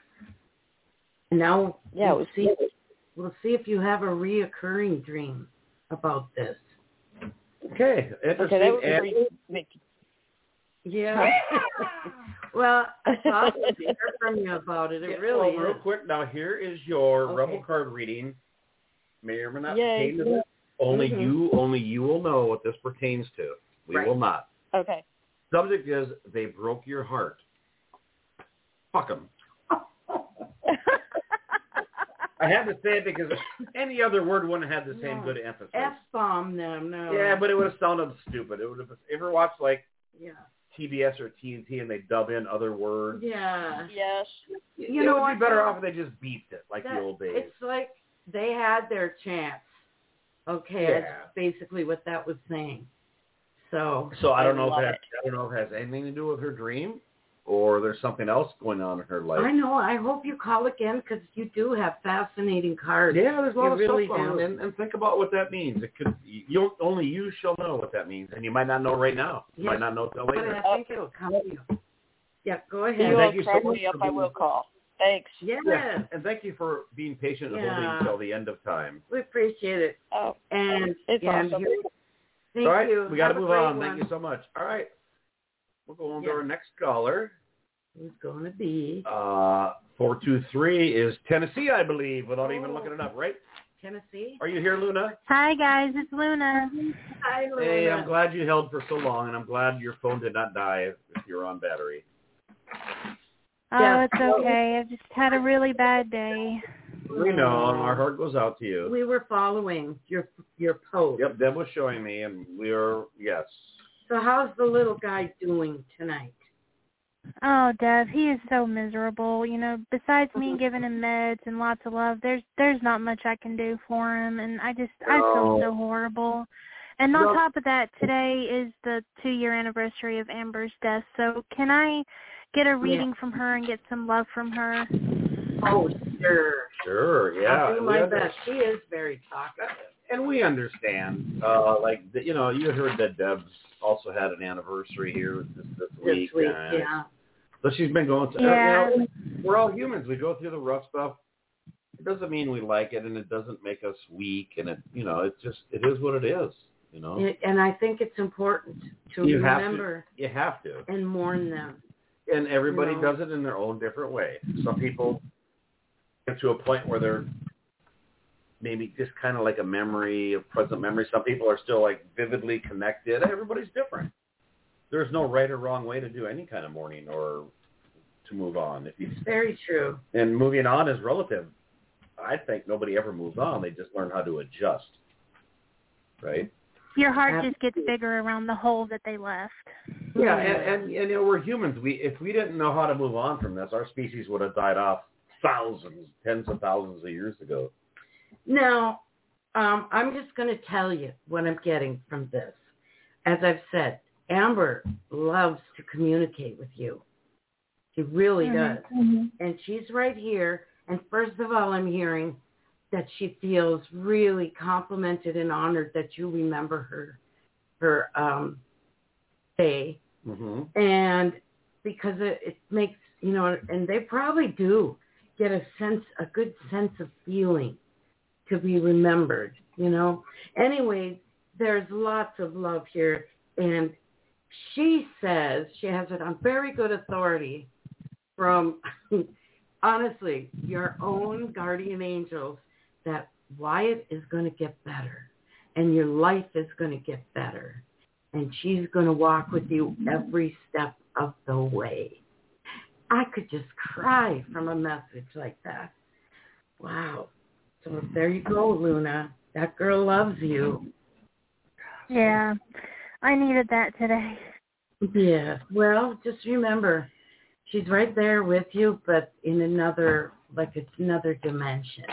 And now we'll see if you have a reoccurring dream about this. Okay. That was Yeah. Well, I thought to hear from you about it. It really is. Real quick, now here is your Okay. Rebel card reading. May or may not Yay. pertain to this. Only you will know what this pertains to. We will not. Okay. Subject is, they broke your heart. Fuck them. I had to say it because any other word wouldn't have the same good emphasis. F-bomb them, no. Yeah, but it would have sounded stupid. It would have. Ever watched like Yeah. TBS or TNT and they dub in other words? Yeah. Yes. You know it would what, be better though? off if they just beeped it like the old days. It's like they had their chance. Okay, Yeah. that's basically what that was saying. So I don't know if love it has anything to do with her dream, or there's something else going on in her life. I know. I hope you call again because you do have fascinating cards. Yeah, there's a lot of really stuff on it, and think about what that means. It could only you shall know what that means, and you might not know right now. You might not know till But later. I think it'll come to you. Yeah, go ahead. You Thank will you so crack much me up. for I being- will call. Thanks. Yes. Yeah, and thank you for being patient and holding until the end of time. We appreciate it. Oh, And it's awesome. Thank All right, you. we got to Have a move great on. one. Thank you so much. All right, we'll go on to Yeah. our next caller. Who's going to be? 423 is Tennessee, I believe, without even looking it up, right? Tennessee? Are you here, Luna? Hi, guys. It's Luna. Hi, Luna. Hey, I'm glad you held for so long, and I'm glad your phone did not die if you're on battery. Oh, Yes. it's okay. I've just had a really bad day. We know, and our heart goes out to you. We were following your post. Yep, Deb was showing me, and we are, yes. So how's the little guy doing tonight? Oh, Dev, he is so miserable. You know, besides me giving him meds and lots of love, there's not much I can do for him, and I feel so horrible. And on top of that, today is the 2-year anniversary of Amber's death. So can I get a reading from her and get some love from her? Oh, sure. Sure, yeah. I'll do my best. She is very talkative. And we understand. You heard that Deb's also had an anniversary here this week. Yeah. So she's been going through, we're all humans. We go through the rough stuff. It doesn't mean we like it, and it doesn't make us weak, and it is what it is, you know. And I think it's important to remember. You have to. And mourn them. And everybody does it in their own different way. Some people get to a point where they're maybe just kind of like a memory, a present memory. Some people are still like vividly connected. Everybody's different. There's no right or wrong way to do any kind of mourning or to move on. It's very true. And moving on is relative. I think nobody ever moves on. They just learn how to adjust. Right? Your heart just gets bigger around the hole that they left. Yeah, and we're humans. If we didn't know how to move on from this, our species would have died off tens of thousands of years ago. Now, I'm just going to tell you what I'm getting from this. As I've said, Amber loves to communicate with you. She really does. Mm-hmm. And she's right here. And first of all, I'm hearing that she feels really complimented and honored that you remember her day. Mm-hmm. And because it makes, and they probably do get a good sense of feeling to be remembered, Anyway, there's lots of love here. And she says, she has it on very good authority from, honestly, your own guardian angels, that Wyatt is going to get better and your life is going to get better. And she's going to walk with you every step of the way. I could just cry from a message like that. Wow. So there you go, Luna. That girl loves you. Yeah, I needed that today. Yeah. Well, just remember, she's right there with you, but in another dimension.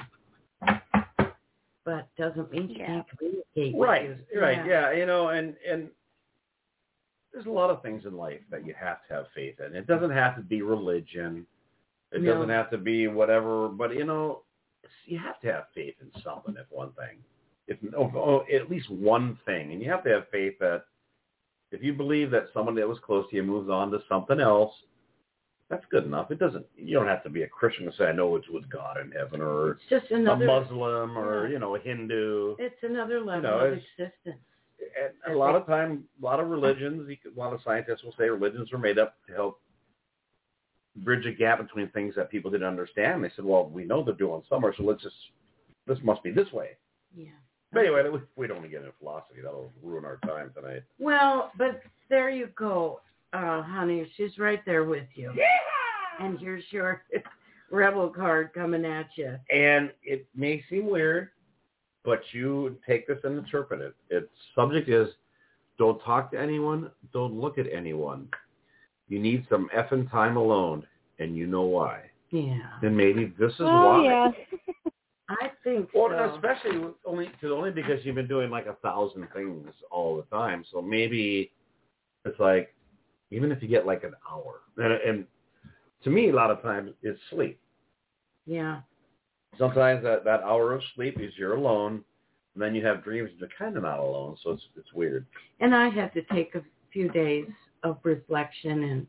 But doesn't mean she can't communicate with you. Right, yeah. And there's a lot of things in life that you have to have faith in. It doesn't have to be religion. It doesn't have to be whatever, but you have to have faith in something, if one thing. At least one thing. And you have to have faith that if you believe that someone that was close to you moves on to something else, that's good enough. You don't have to be a Christian to say, I know it's with God in heaven, or it's just another, a Muslim, or, a Hindu. It's another level of existence. a lot of time, a lot of religions, a lot of scientists will say religions are made up to help bridge a gap between things that people didn't understand. They said, well, we know they're doing somewhere, so this must be this way. Yeah. But anyway, we don't want to get into philosophy. That'll ruin our time tonight. Well, but there you go, honey. She's right there with you. Yeah! And here's your rebel card coming at you. And it may seem weird, but you take this and interpret it. Its subject is, don't talk to anyone, don't look at anyone. You need some effing time alone, and you know why. Yeah. And maybe this is why. Yeah. I think Or so. especially only because you've been doing like 1,000 things all the time. So maybe it's like, even if you get like an hour, and to me, a lot of times it's sleep. Yeah. Sometimes that hour of sleep is you're alone, and then you have dreams and you're kind of not alone, so it's weird. And I had to take a few days of reflection,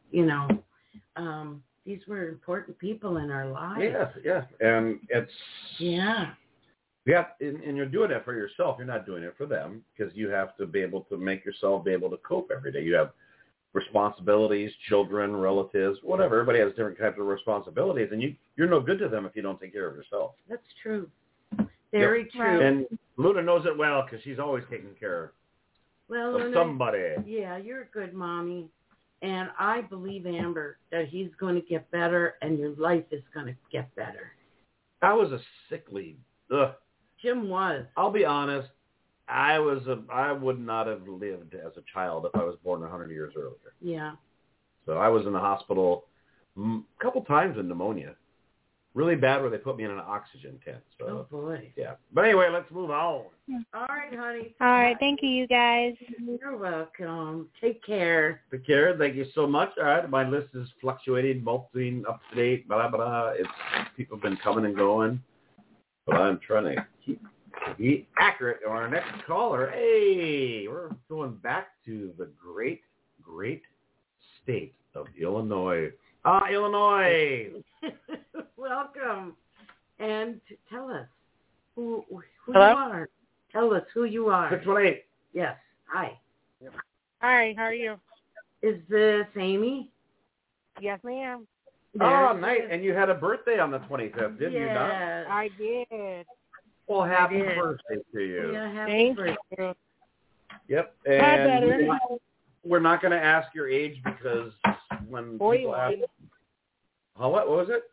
and these were important people in our lives. Yeah, and it's yeah, and you're doing it for yourself. You're not doing it for them, because you have to be able to make yourself be able to cope every day. You have responsibilities, children, relatives, whatever. Everybody has different types of responsibilities, and you're no good to them if you don't take care of yourself. That's true. Very true. And Luna knows it well, because she's always taking care well, of Luna, somebody. Yeah, you're a good mommy. And I believe, Amber, that he's going to get better and your life is going to get better. I was a sickly. Jim was. I'll be honest. I would not have lived as a child if I was born 100 years earlier. Yeah. So I was in the hospital a couple times with pneumonia. Really bad, where they put me in an oxygen tent. So, oh, boy. Yeah. But anyway, let's move on. All right, honey. All right. Thank you guys. You're welcome. Take care. Take care. Thank you so much. All right. My list is fluctuating, between up to date, blah, blah, blah. People have been coming and going. But I'm trying to be accurate. Our next caller, hey, we're going back to the great, great state of Illinois. Illinois. Welcome. And tell us who you Hello? are. Tell us who you are. 618. Yes. Hi. Hi, how are you? Is this Amy? Yes, ma'am. Oh, nice. And you had a birthday on the 25th, did you not? Yes. I did. Well, happy did. birthday to you. Yeah, happy Thank birthday. you. Yep. Hi, And better. we're not going to ask your age, because when people ask... 41. What was it?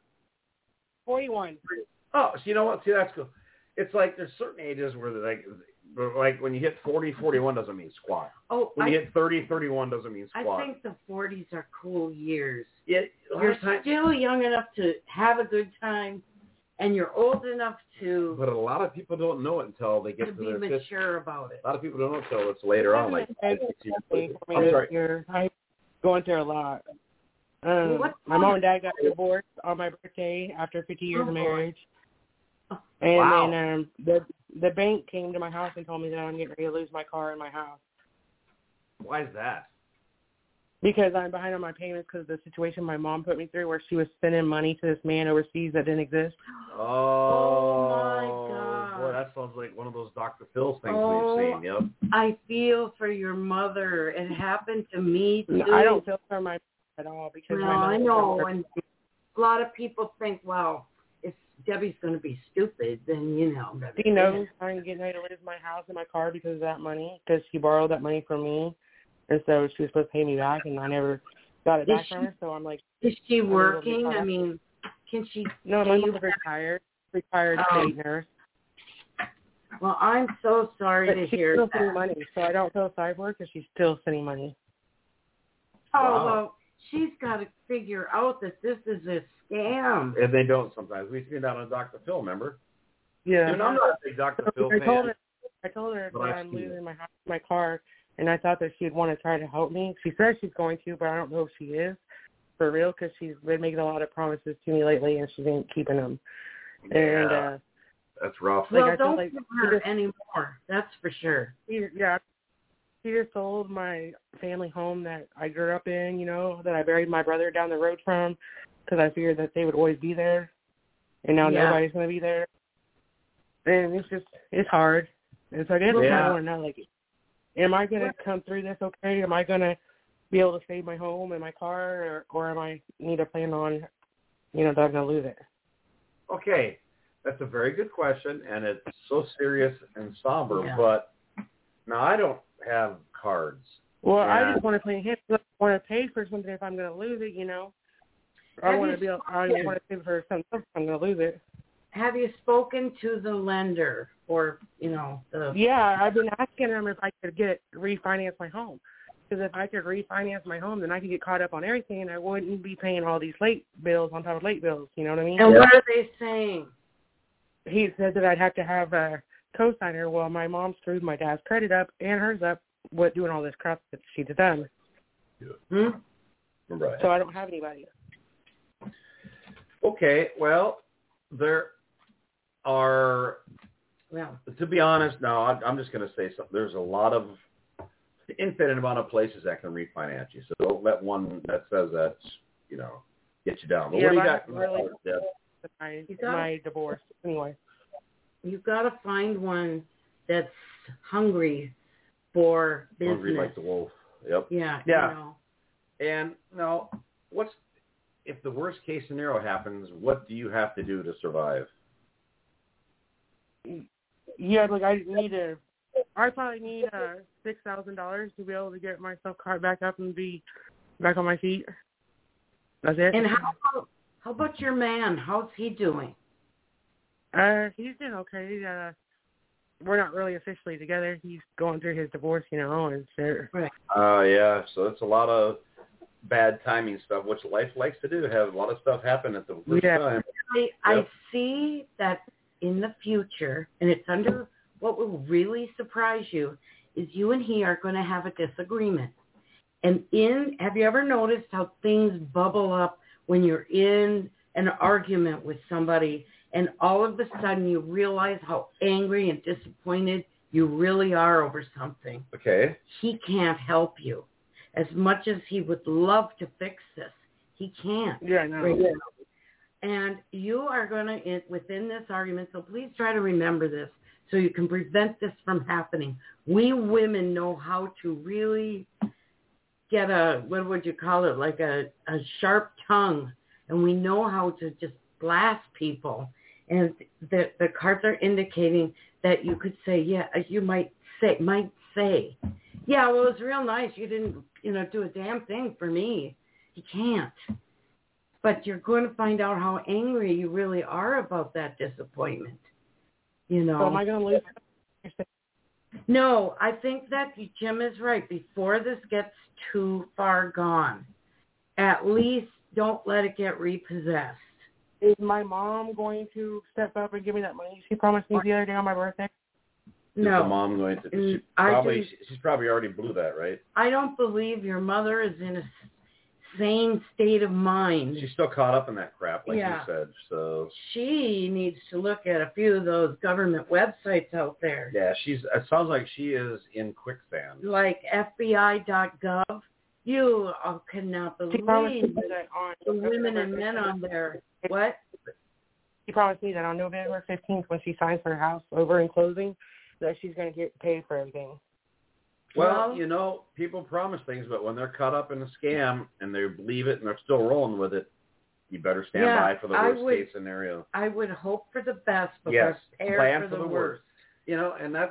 41. Oh, so you know what? See, that's cool. It's like there's certain ages where like when you hit 40, 41 doesn't mean squat. Oh, When you hit 30, 31 doesn't mean squat. I think the 40s are cool years. Yeah, You're still young enough to have a good time, and you're old enough to But a lot of people don't know it until they get to be their 50s. mature about it. A lot of people don't know until it's later on. Like, I'm sorry. I'm going through a lot. What's My mom and dad got divorced on my birthday after 50 years of marriage. And Wow. then the bank came to my house and told me that I'm getting ready to lose my car and my house. Why is that? Because I'm behind on my payments because of the situation my mom put me through, where she was sending money to this man overseas that didn't exist. Oh, my God. Boy, that sounds like one of those Dr. Phil things Oh. we've seen. Yep. I feel for your mother. It happened to me too. I don't feel for my at all because No, my mother I know. And a lot of people think, well, if Debbie's going to be stupid, then, She knows I'm getting ready to lose my house and my car because of that money, because she borrowed that money from me. And so she was supposed to pay me back, and I never got it back from her. So I'm like, is she I'm working? able to I mean, can she? no, my mom's retired state nurse. Well, I'm so sorry But to she's hear still that. sending money, so I don't feel sorry for her because she's still sending money. Oh, Wow. well, she's got to figure out that this is a scam. And they don't sometimes. We see it down on Dr. Phil, remember? Yeah. Even I'm not a big Dr. Phil I fan. told her But that I've I'm seen losing my car, and I thought that she'd want to try to help me. She says she's going to, but I don't know if she is for real, because she's been making a lot of promises to me lately, and she ain't keeping them. Yeah. And That's rough. Well, I feel don't like give her anymore. That's for sure. she just sold my family home that I grew up in, that I buried my brother down the road from, because I figured that they would always be there, and now nobody's going to be there. And it's hard. And so I guess I want to know, like, am I going to come through this okay? Am I going to be able to save my home and my car, or am I need to plan on, that I'm going to lose it? Okay, that's a very good question, and it's so serious and somber, Yeah. but now I don't have cards. Well, I just want to play him. I want to pay for something if I'm going to lose it, I want to pay for something if I'm going to lose it. Have you spoken to the lender or, the... Yeah, I've been asking them if I could refinance my home. Because if I could refinance my home, then I could get caught up on everything, and I wouldn't be paying all these late bills on top of late bills. You know what I mean? And what are they saying? He said that I'd have to have a co-signer. Well, my mom screwed my dad's credit up and hers up with doing all this crap that she's done. Yeah. Right. So I don't have anybody. Okay, well, there are, to be honest, now I'm just going to say something. There's a lot of infinite amount of places that can refinance you. So don't let one that says that's, get you down. But what do you got? My divorce, anyway. You've got to find one that's hungry for business. Hungry like the wolf. Yep. Yeah. Yeah. And now, if the worst case scenario happens, what do you have to do to survive? Yeah, I probably need $6,000 to be able to get myself caught back up and be back on my feet. That's it. And how about your man? How's he doing? He's doing okay. We're not really officially together. He's going through his divorce, and shit. Right. Yeah. So it's a lot of bad timing stuff, which life likes to do. Have a lot of stuff happen at the first time. I see that in the future, and it's under what will really surprise you is you and he are going to have a disagreement. And have you ever noticed how things bubble up when you're in an argument with somebody and all of a sudden you realize how angry and disappointed you really are over something? Okay. He can't help you. As much as he would love to fix this, he can't. Yeah, I know. Right now. And you are going to, within this argument, so please try to remember this so you can prevent this from happening. We women know how to really get what would you call it, like a sharp tongue. And we know how to just blast people. And the cards are indicating that you could say, you might say, yeah, well, it was real nice. You didn't, do a damn thing for me. You can't. But you're going to find out how angry you really are about that disappointment. So am I going to lose? No, I think that Jim is right. Before this gets too far gone, at least don't let it get repossessed. Is my mom going to step up and give me that money she promised me the other day on my birthday? No. Is the mom going to? She's probably already blew that, right? I don't believe your mother is in a sane state of mind. She's still caught up in that crap, like you said. So she needs to look at a few of those government websites out there. Yeah, it sounds like she is in quicksand. Like FBI.gov. You cannot believe the women and men on there. What? She promised me that on November 15th, when she signs her house over in closing, that she's going to get paid for everything. Well, people promise things, but when they're caught up in a scam and they believe it and they're still rolling with it, you better stand by for the worst case scenario. I would hope for the best, but plan for the worst. And that's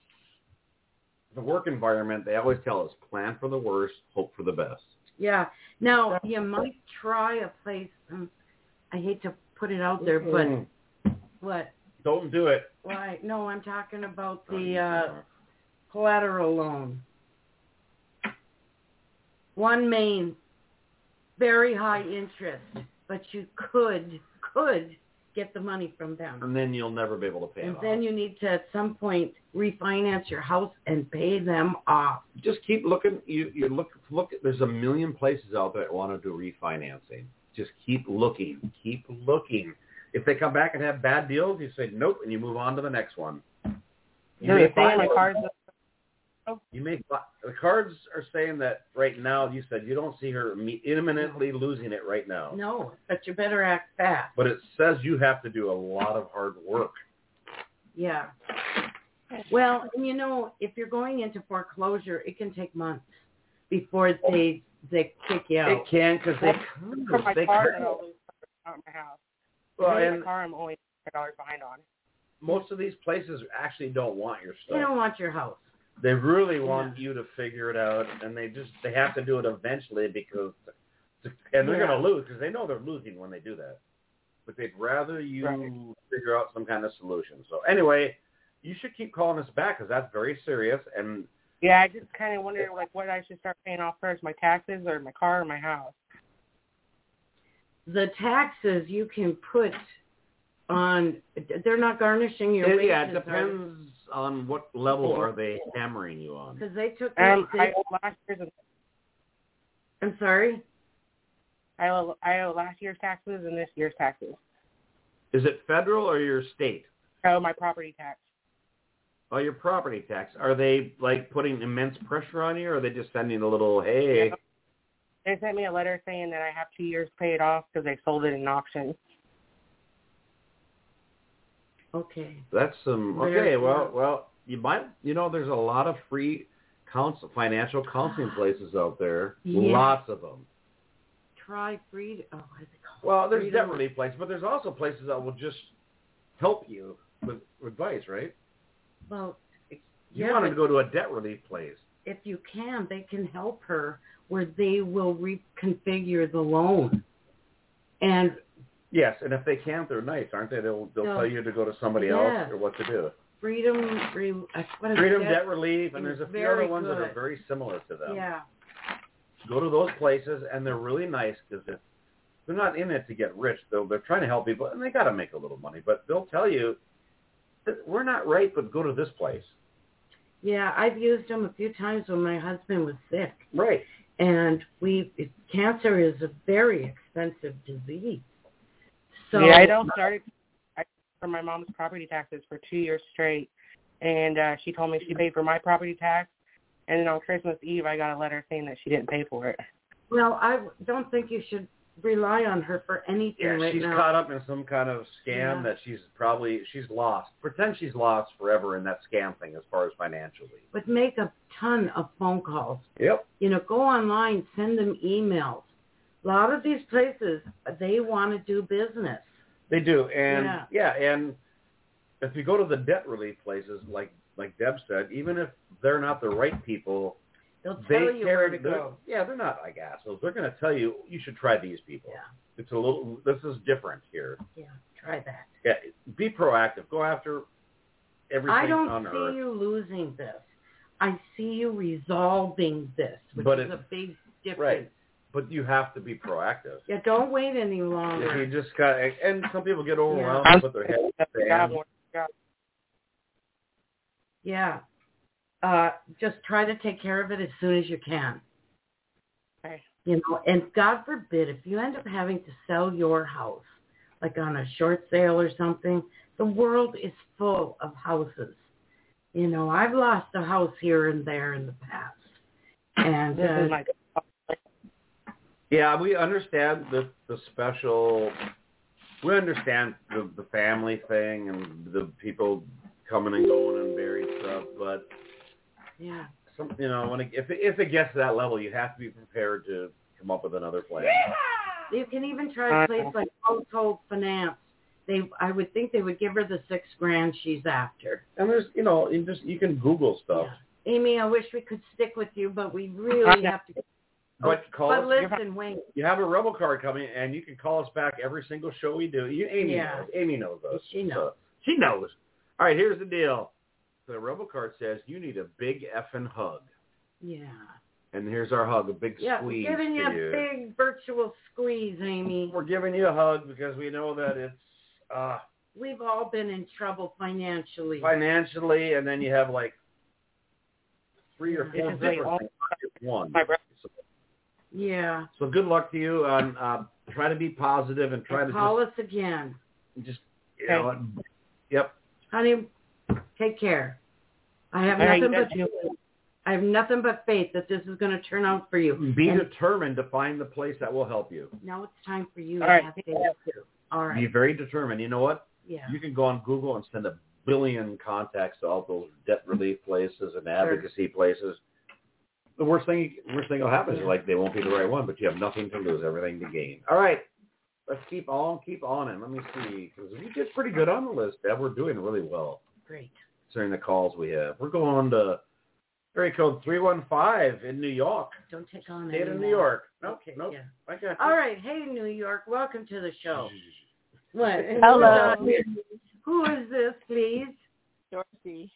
the work environment. They always tell us, plan for the worst, hope for the best. Yeah. Now, you might try a place, I hate to put it out there, but what? Don't do it. Right. No, I'm talking about the collateral loan. One main, very high interest, but you could get the money from them. And then you'll never be able to pay them off. off. And then you need to, at some point, refinance your house and pay them off. Just keep looking. You look. There's a million places out there that want to do refinancing. Just keep looking. Keep looking. If they come back and have bad deals, you say nope, and you move on to the next one. The cards are saying that right now. You said you don't see her imminently losing it right now. No, but you better act fast. But it says you have to do a lot of hard work. Yeah. Well, and if you're going into foreclosure, it can take months before they kick you out. It can because they for my car that I'll lose out my house. Well, and my car I'm only $5 behind on. Most of these places actually don't want your stuff. They don't want your house. They really want you to figure it out, and they have to do it eventually because, and they're going to lose because they know they're losing when they do that. But they'd rather you figure out some kind of solution. So anyway, you should keep calling us back because that's very serious. And yeah, I just kind of wonder what I should start paying off first, my taxes or my car or my house. The taxes you can put on, they're not garnishing your wages. Yeah, it depends on what level are they hammering you on. Because they took I owe last year's. I'm sorry? I owe last year's taxes and this year's taxes. Is it federal or your state? I owe my property tax. Oh, your property tax. Are they putting immense pressure on you, or are they just sending a little, hey? Yeah. They sent me a letter saying that I have 2 years to pay it off because they sold it in auction. Okay. That's some. Okay, well, you might. There's a lot of free financial counseling places out there. Yeah. Lots of them. Try Freedom. Oh, what is it called? Well, there's debt relief places, but there's also places that will just help you with advice, right? Well, you wanted to go to a debt relief place. If you can, they can help her where they will reconfigure the loan. And yes, and if they can't, they're nice, aren't they? They'll tell you to go to somebody else or what to do. Freedom Debt Relief, and there's a few other ones that are very similar to them. Yeah. Go to those places, and they're really nice because they're not in it to get rich. They're trying to help people, and they got to make a little money. But they'll tell you, we're not right, but go to this place. Yeah, I've used them a few times when my husband was sick. Right. And cancer is a very expensive disease. So yeah, I don't start for my mom's property taxes for 2 years straight, and she told me she paid for my property tax, and then on Christmas Eve I got a letter saying that she didn't pay for it. Well, I don't think you should rely on her for anything right now. She's caught up in some kind of scam that she's lost. Pretend she's lost forever in that scam thing as far as financially. But make a ton of phone calls. Yep. Go online, send them emails. A lot of these places, they want to do business. They do, and and if you go to the debt relief places, like Deb said, even if they're not the right people, they'll tell you where to go. Yeah, they're not like assholes. They're going to tell you should try these people. Yeah, this is different here. Yeah, try that. Yeah, be proactive. Go after everything on Earth. I don't see you losing this. I see you resolving this, which is a big difference. Right. But you have to be proactive. Yeah, don't wait any longer. If you just and some people get overwhelmed and put their head down. Yeah. Just try to take care of it as soon as you can. Okay. And God forbid, if you end up having to sell your house, like on a short sale or something, the world is full of houses. I've lost a house here and there in the past. And yeah, we understand the special. We understand the family thing and the people coming and going and varied stuff, but yeah, if it gets to that level, you have to be prepared to come up with another plan. You can even try a place like Household Finance. I would think they would give her the $6,000 she's after. And there's, you can Google stuff. Yeah. Amy, I wish we could stick with you, but we really have to. But listen, Wayne. You have a Rebel card coming, and you can call us back every single show we do. Amy knows us. She knows. So, she knows. All right, here's the deal. The Rebel card says you need a big effing hug. Yeah. And here's our hug, a big squeeze. Yeah, giving you a big virtual squeeze, Amy. We're giving you a hug because we know that it's... we've all been in trouble financially. And then you have 3 or 4 different things. One. Yeah. So good luck to you. Try to be positive and try to call us again. Just, yep. Honey, take care. I have nothing but faith that this is going to turn out for you. Be determined to find the place that will help you. Now it's time for you to have faith too. All right. Be very determined. You know what? Yeah. You can go on Google and send a billion contacts to all those debt relief places and advocacy places. The worst thing will happen is like they won't be the right one, but you have nothing to lose, everything to gain. All right, let's keep on, and let me see, because we did pretty good on the list, Deb. We're doing really well. Great. Considering the calls we have. We're going to area code 315 in New York. Don't take on State anymore. of New York. Nope, Okay, nope. yeah. I got you. All right. Hey, New York. Welcome to the show. What? Hello. Who is this, please? Dorothy.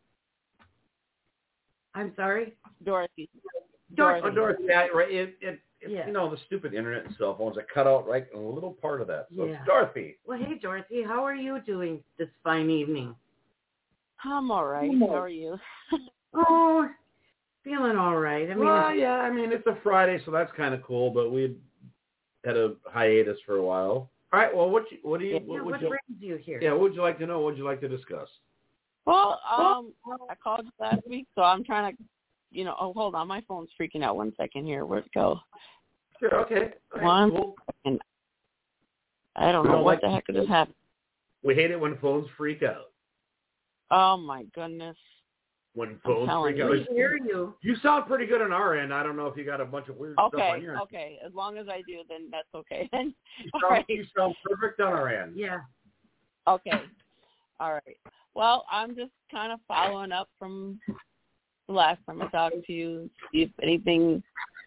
I'm sorry? Dorothy. Oh, Dorothy, yeah, right. It's Yeah. you know, the stupid internet and cell phones that cut out right a little part of that. So Yeah. it's Dorothy. Well, hey, Dorothy. How are you doing this fine evening? I'm all right. How are you? Oh, feeling all right. I mean, Well, yeah, I mean, it's a Friday, so that's kind of cool, but we had a hiatus for a while. All right, well, what would you what brings you here? Yeah, what would you like to know? What would you like to discuss? Well, I called you last week, so I'm trying to, oh, hold on. My phone's freaking out. 1 second here. Where'd it go? Sure, okay. All right, One cool. second. I don't know what the heck just happened. We hate it when phones freak out. Oh, my goodness. When phones freak out. We hear you. You sound pretty good on our end. I don't know if you got a bunch of weird stuff on your end. Okay. As long as I do, then that's okay. Then You sound perfect on our end. Yeah. Okay. All right. Well, I'm just kind of following up from the last time I talked to you, see if anything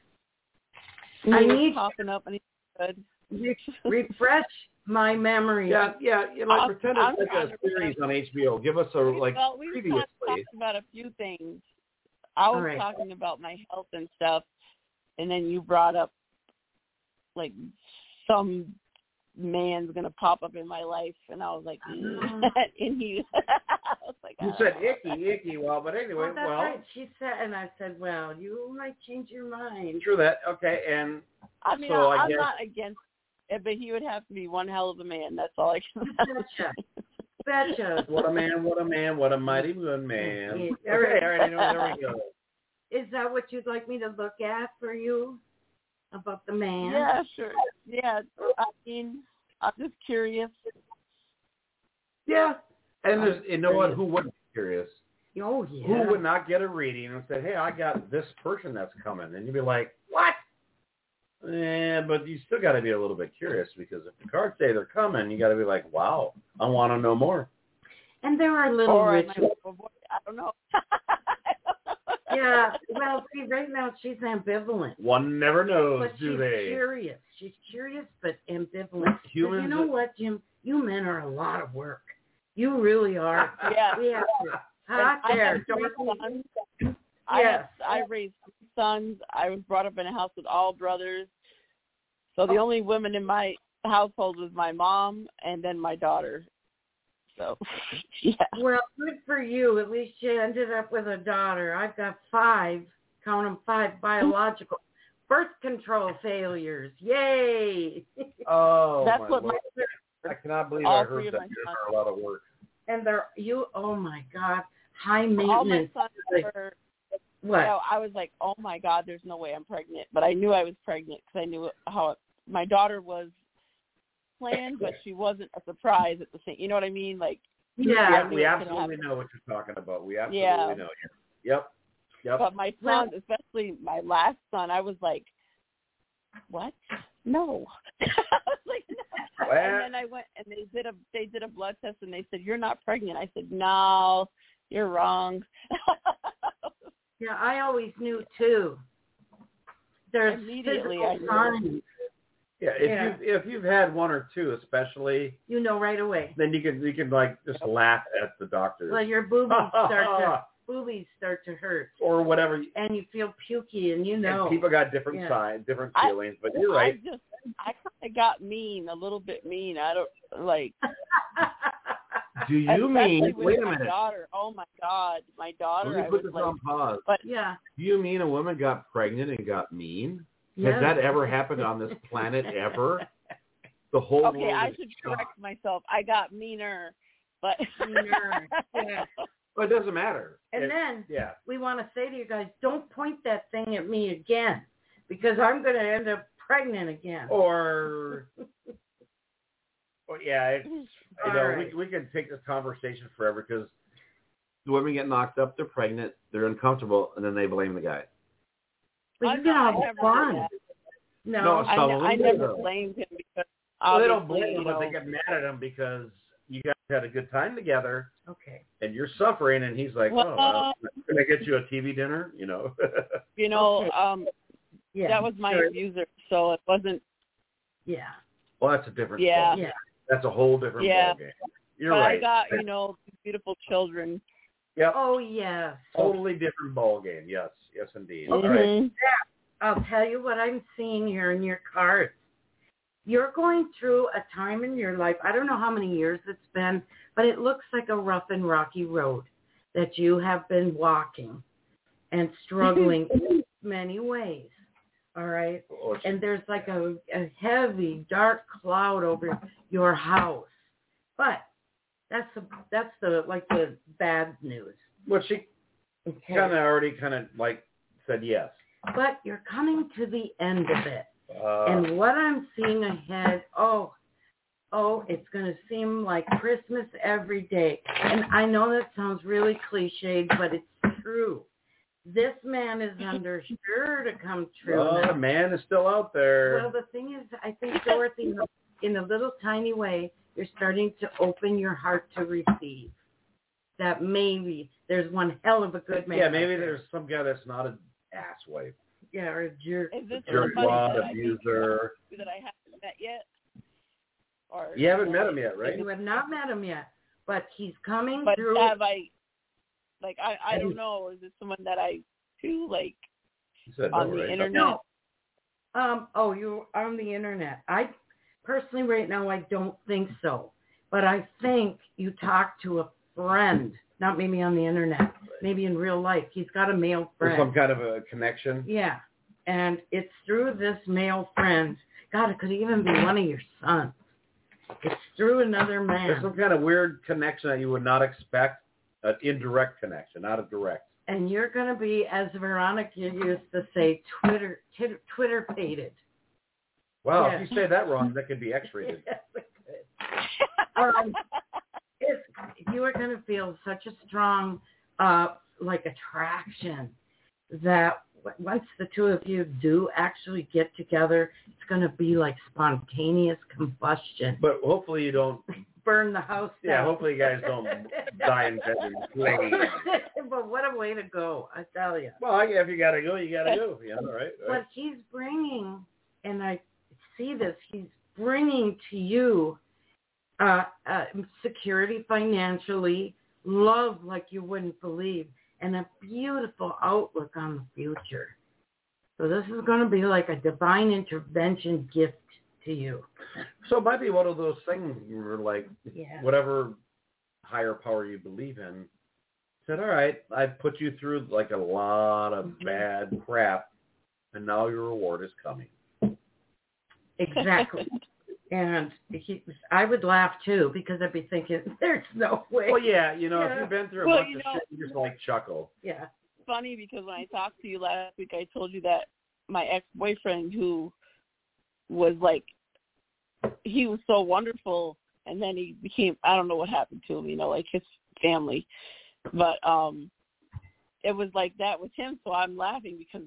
popping up, anything good. Refresh my memory. Yeah. Pretend it's like a series on HBO. Give us a previously. Talked about a few things. I was right. talking about my health and stuff, and then you brought up like some man's gonna pop up in my life, and I was like, and he, I was like, you said icky. Well, but anyway, that's right. She said, and I said, well, you might change your mind. True that. Okay, and I mean, so I'm guess, not against it, but he would have to be one hell of a man. That's all I can say. Betcha. What a man, what a mighty good man. Yeah. Okay, all right, there we go. Is that what you'd like me to look at for you? About the man? Yeah, sure. Yeah, I mean, I'm just curious. Yeah, and you know what? Who wouldn't be curious? Oh, yeah. Who would not get a reading and say, hey, I got this person that's coming? And you'd be like, what? But you still got to be a little bit curious, because if the cards say they're coming, you got to be like, wow, I want to know more. And there are little rituals. I don't know. Yeah, well, see, right now she's ambivalent. One never knows, but do they? Curious. She's curious, but ambivalent. Humans, you know what, Jim? You men are a lot of work. You really are. Yeah. We have to. Hot there. I raised 3 sons. I was brought up in a house with all brothers. So the only women in my household was my mom and then my daughter. So, yeah. Well, good for you. At least you ended up with a daughter. I've got 5, count them 5 biological birth control failures. Yay! Oh, that's what Lord. I cannot believe I heard that. Yours are a lot of work. And oh my God, high maintenance. All my sons were, what? I was like, oh my God, there's no way I'm pregnant. But I knew I was pregnant because I knew how my daughter was planned, but she wasn't a surprise at the same. You know what I mean? Like, yeah, we absolutely know what you're talking about. We absolutely know. Yep. But my son, especially my last son, I was like, what? No. I was like, no. Well, and then I went and they did a blood test and they said, you're not pregnant. I said, no, you're wrong. Yeah, I always knew too. There's immediately signs. Yeah, if you've had 1 or 2, especially, you know right away. Then you can like just laugh at the doctor. Well, your boobies start to hurt, or whatever, and you feel pukey, and you know. And people got different signs, different feelings, but you're right. I kind of got mean, a little bit mean. I don't like. Do you mean? Wait a minute. My daughter. Oh my God, my daughter. Let me put this on pause. But yeah. Do you mean a woman got pregnant and got mean? Yes. Has that ever happened on this planet ever? The whole world. Okay, I should correct myself. I got meaner, but meaner. Yeah. Well, it doesn't matter. And then we want to say to you guys, don't point that thing at me again, because I'm going to end up pregnant again. Or we could take this conversation forever because the women get knocked up, they're pregnant, they're uncomfortable, and then they blame the guy. But you get all fun. No, I never blamed him because they don't blame him, but they get mad at him because you guys had a good time together. Okay. And you're suffering, and he's like, "Oh, can I get you a TV dinner?" Okay. That was my abuser, so it wasn't. Yeah. Well, that's a different. Yeah. Ball. That's a whole different ballgame. You're right. I got beautiful children. Yeah. Oh yes. Totally different ballgame. Yes. Yes, indeed. Mm-hmm. All right. I'll tell you what I'm seeing here in your cards. You're going through a time in your life, I don't know how many years it's been, but it looks like a rough and rocky road that you have been walking and struggling in many ways. All right? And there's like a heavy, dark cloud over your house. But that's the bad news. Well, she kind of already said yes. But you're coming to the end of it. And what I'm seeing ahead, it's going to seem like Christmas every day. And I know that sounds really cliched, but it's true. This man is under sure to come true. Oh, the man is still out there. Well, the thing is, I think, Dorothy, in a little tiny way, you're starting to open your heart to receive. That maybe there's one hell of a good man. Yeah, maybe there's some guy that's not an asswipe. Yeah, or a jerk. Is this jerkwad, abuser. That I haven't met yet? Or you haven't met him yet, right? You have not met him yet, but he's coming through. But have I? I don't know. Is it someone that I do on the internet? No. You're on the internet. I personally, right now, I don't think so. But I think you talk to a friend, not maybe on the internet, maybe in real life. He's got a male friend. There's some kind of a connection? Yeah. And it's through this male friend. God, it could even be one of your sons. It's through another man. There's some kind of weird connection that you would not expect. An indirect connection, not a direct. And you're going to be, as Veronica used to say, Twitter-pated. Wow, if you say that wrong, that could be X-rated. Yes, it could. You are going to feel such a strong, attraction that once the two of you do actually get together, it's going to be like spontaneous combustion. But hopefully you don't burn the house down. Yeah, hopefully you guys don't die in bed in flames. But what a way to go, I tell you. Well, if you got to go, you got to go. Yeah, all right. But he's bringing, and I see this, he's bringing to you security financially, love like you wouldn't believe, and a beautiful outlook on the future. So this is going to be like a divine intervention gift to you. So it might be one of those things where, whatever higher power you believe in said, all right, I've put you through a lot of bad crap, and now your reward is coming. Exactly. And I would laugh, too, because I'd be thinking, there's no way. Well, yeah, if you've been through a bunch of shit, you just chuckle. Yeah. Funny, because when I talked to you last week, I told you that my ex-boyfriend, who was he was so wonderful, and then he became, I don't know what happened to him, his family. But it was like that with him, so I'm laughing because,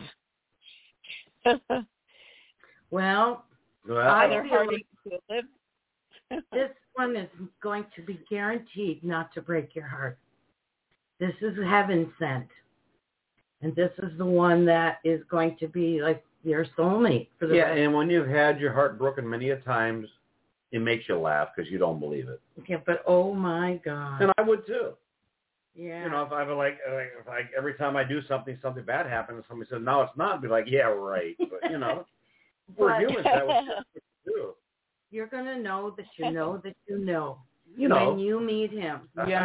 well, they're hard to live. This one is going to be guaranteed not to break your heart. This is heaven sent. And this is the one that is going to be your soulmate for the rest. And when you've had your heart broken many a times, it makes you laugh because you don't believe it. Yeah, but oh my God. And I would too. Yeah. If I every time I do something bad happens, and somebody says, no, it's not, I'd be like, yeah, right. But, we're humans. That was what we do. You're going to know that you know that you know. When you meet him, what you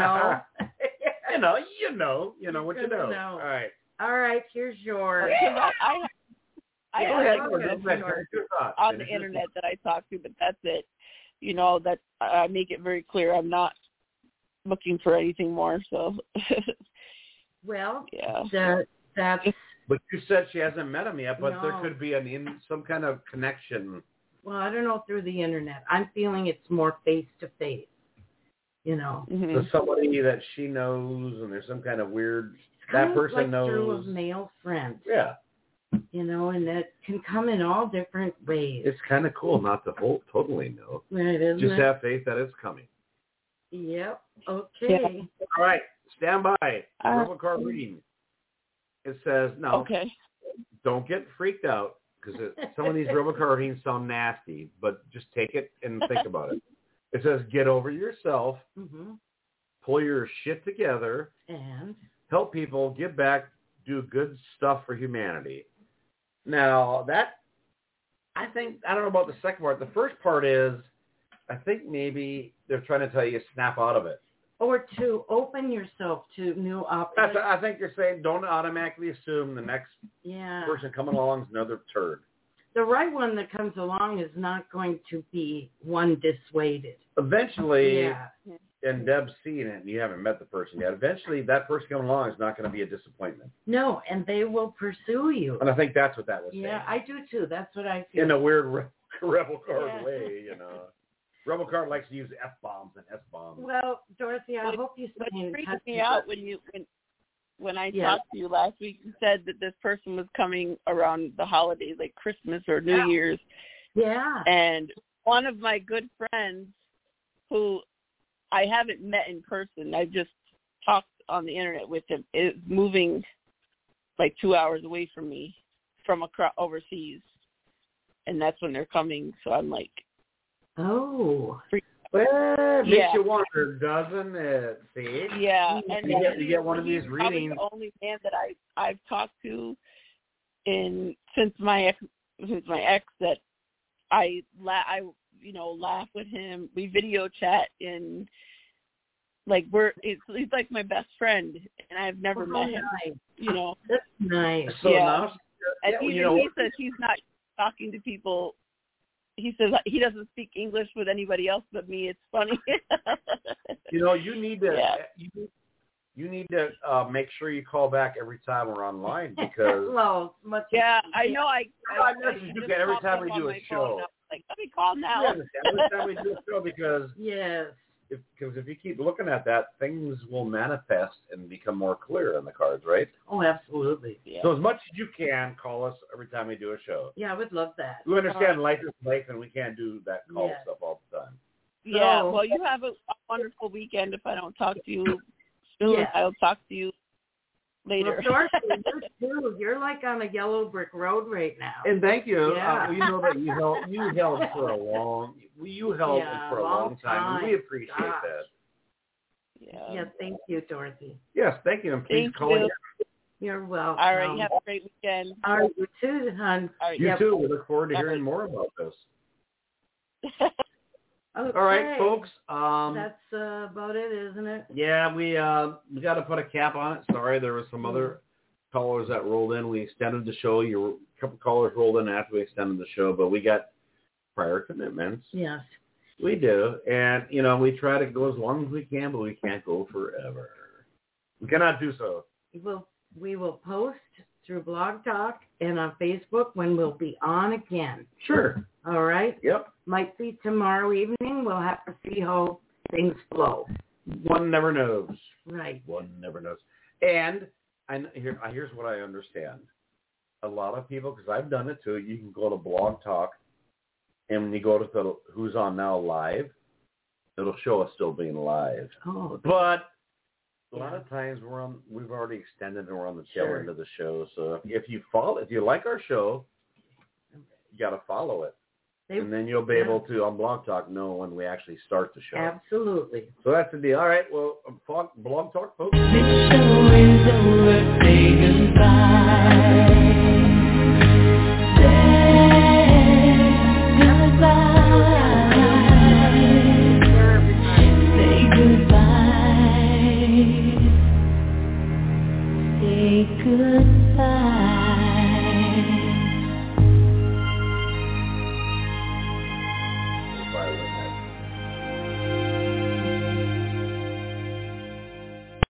know. All right, here's yours. I have on the internet that I talk to, but that's it. That I make it very clear I'm not looking for anything more. So. Well, yeah. That's. But you said she hasn't met him yet, but there could be some kind of connection. Well, I don't know through the internet. I'm feeling it's more face to face. to somebody that she knows, and there's some kind of weird, that person like knows. through a male friend. Yeah. And that can come in all different ways. It's kind of cool not to totally know. Right, isn't Just it? have faith that it's coming. Yep. Okay. Yeah. All right. Stand by. Rebel card reading. It says, Okay. Don't get freaked out, because some of these rebel card readings sound nasty, but just take it and think about it. It says, get over yourself, pull your shit together, and help people, give back, do good stuff for humanity. Now, that, I don't know about the second part. The first part is, I think maybe they're trying to tell you snap out of it. Or to open yourself to new opportunities. I think you're saying don't automatically assume the next person coming along is another turd. The right one that comes along is not going to be one dissuaded. Eventually, and Deb's seeing it, and you haven't met the person yet, eventually that person coming along is not going to be a disappointment. No, and they will pursue you. And I think that's what that was saying. Yeah, I do too. That's what I feel. In a weird rebel card way, Rebel card likes to use F-bombs and S-bombs. Well, Dorothy, I hope you stay in touch. What freaked me out when I talked to you last week, you said that this person was coming around the holidays, like Christmas or New Year's. Yeah. And one of my good friends, who I haven't met in person, I just talked on the internet with him, is moving like 2 hours away from me, from overseas. And that's when they're coming. So I'm like, oh. Well, it makes you wonder, doesn't it? See? Yeah. And you get one of these readings. The only man that I've talked to since my ex that I laugh with him. We video chat, and like he's like my best friend, and I've never met him. Nice. That's nice. So now, and he says he's not talking to people. He says he doesn't speak English with anybody else but me. It's funny. You need to you need to make sure you call back every time we're online, because I know. I message you get every time we do a show. Like, let me call now. Every time we do a show, because if you keep looking at that, things will manifest and become more clear in the cards, right? Oh, absolutely. Yeah. So as much as you can, call us every time we do a show. Yeah, I would love that. We understand life is life, and we can't do that call stuff all the time. Yeah, well, you have a wonderful weekend. If I don't talk to you soon, I'll talk to you later. Well, you're like on a yellow brick road right now. And thank you. Yeah. We know that you held for a long time. And we appreciate that. Yeah, thank you, Dorothy. Yes, thank you. And please call in. You're welcome. All right, have a great weekend. All right, you too, hon. All right, you too. We look forward to hearing more about this. Okay. All right, folks. That's about it, isn't it? Yeah, we got to put a cap on it. Sorry, there were some other callers that rolled in. We extended the show. A couple callers rolled in after we extended the show, but we got prior commitments. Yes. We do. And, we try to go as long as we can, but we can't go forever. We cannot do so. We will post through Blog Talk and on Facebook when we'll be on again. Sure. All right? Yep. Might be tomorrow evening. We'll have to see how things flow. One never knows. Right. One never knows. And here's what I understand. A lot of people, because I've done it too, you can go to Blog Talk, and when you go to the Who's On Now Live, it'll show us still being live. Oh. But a lot of times we've already extended and we're on the tail end of the show. So if you like our show, you got to follow it. And then you'll be able to, on Blog Talk, know when we actually start the show. Absolutely. So that's the deal. All right, well, Blog Talk, folks. The show is over, say goodbye. Say goodbye. Say goodbye.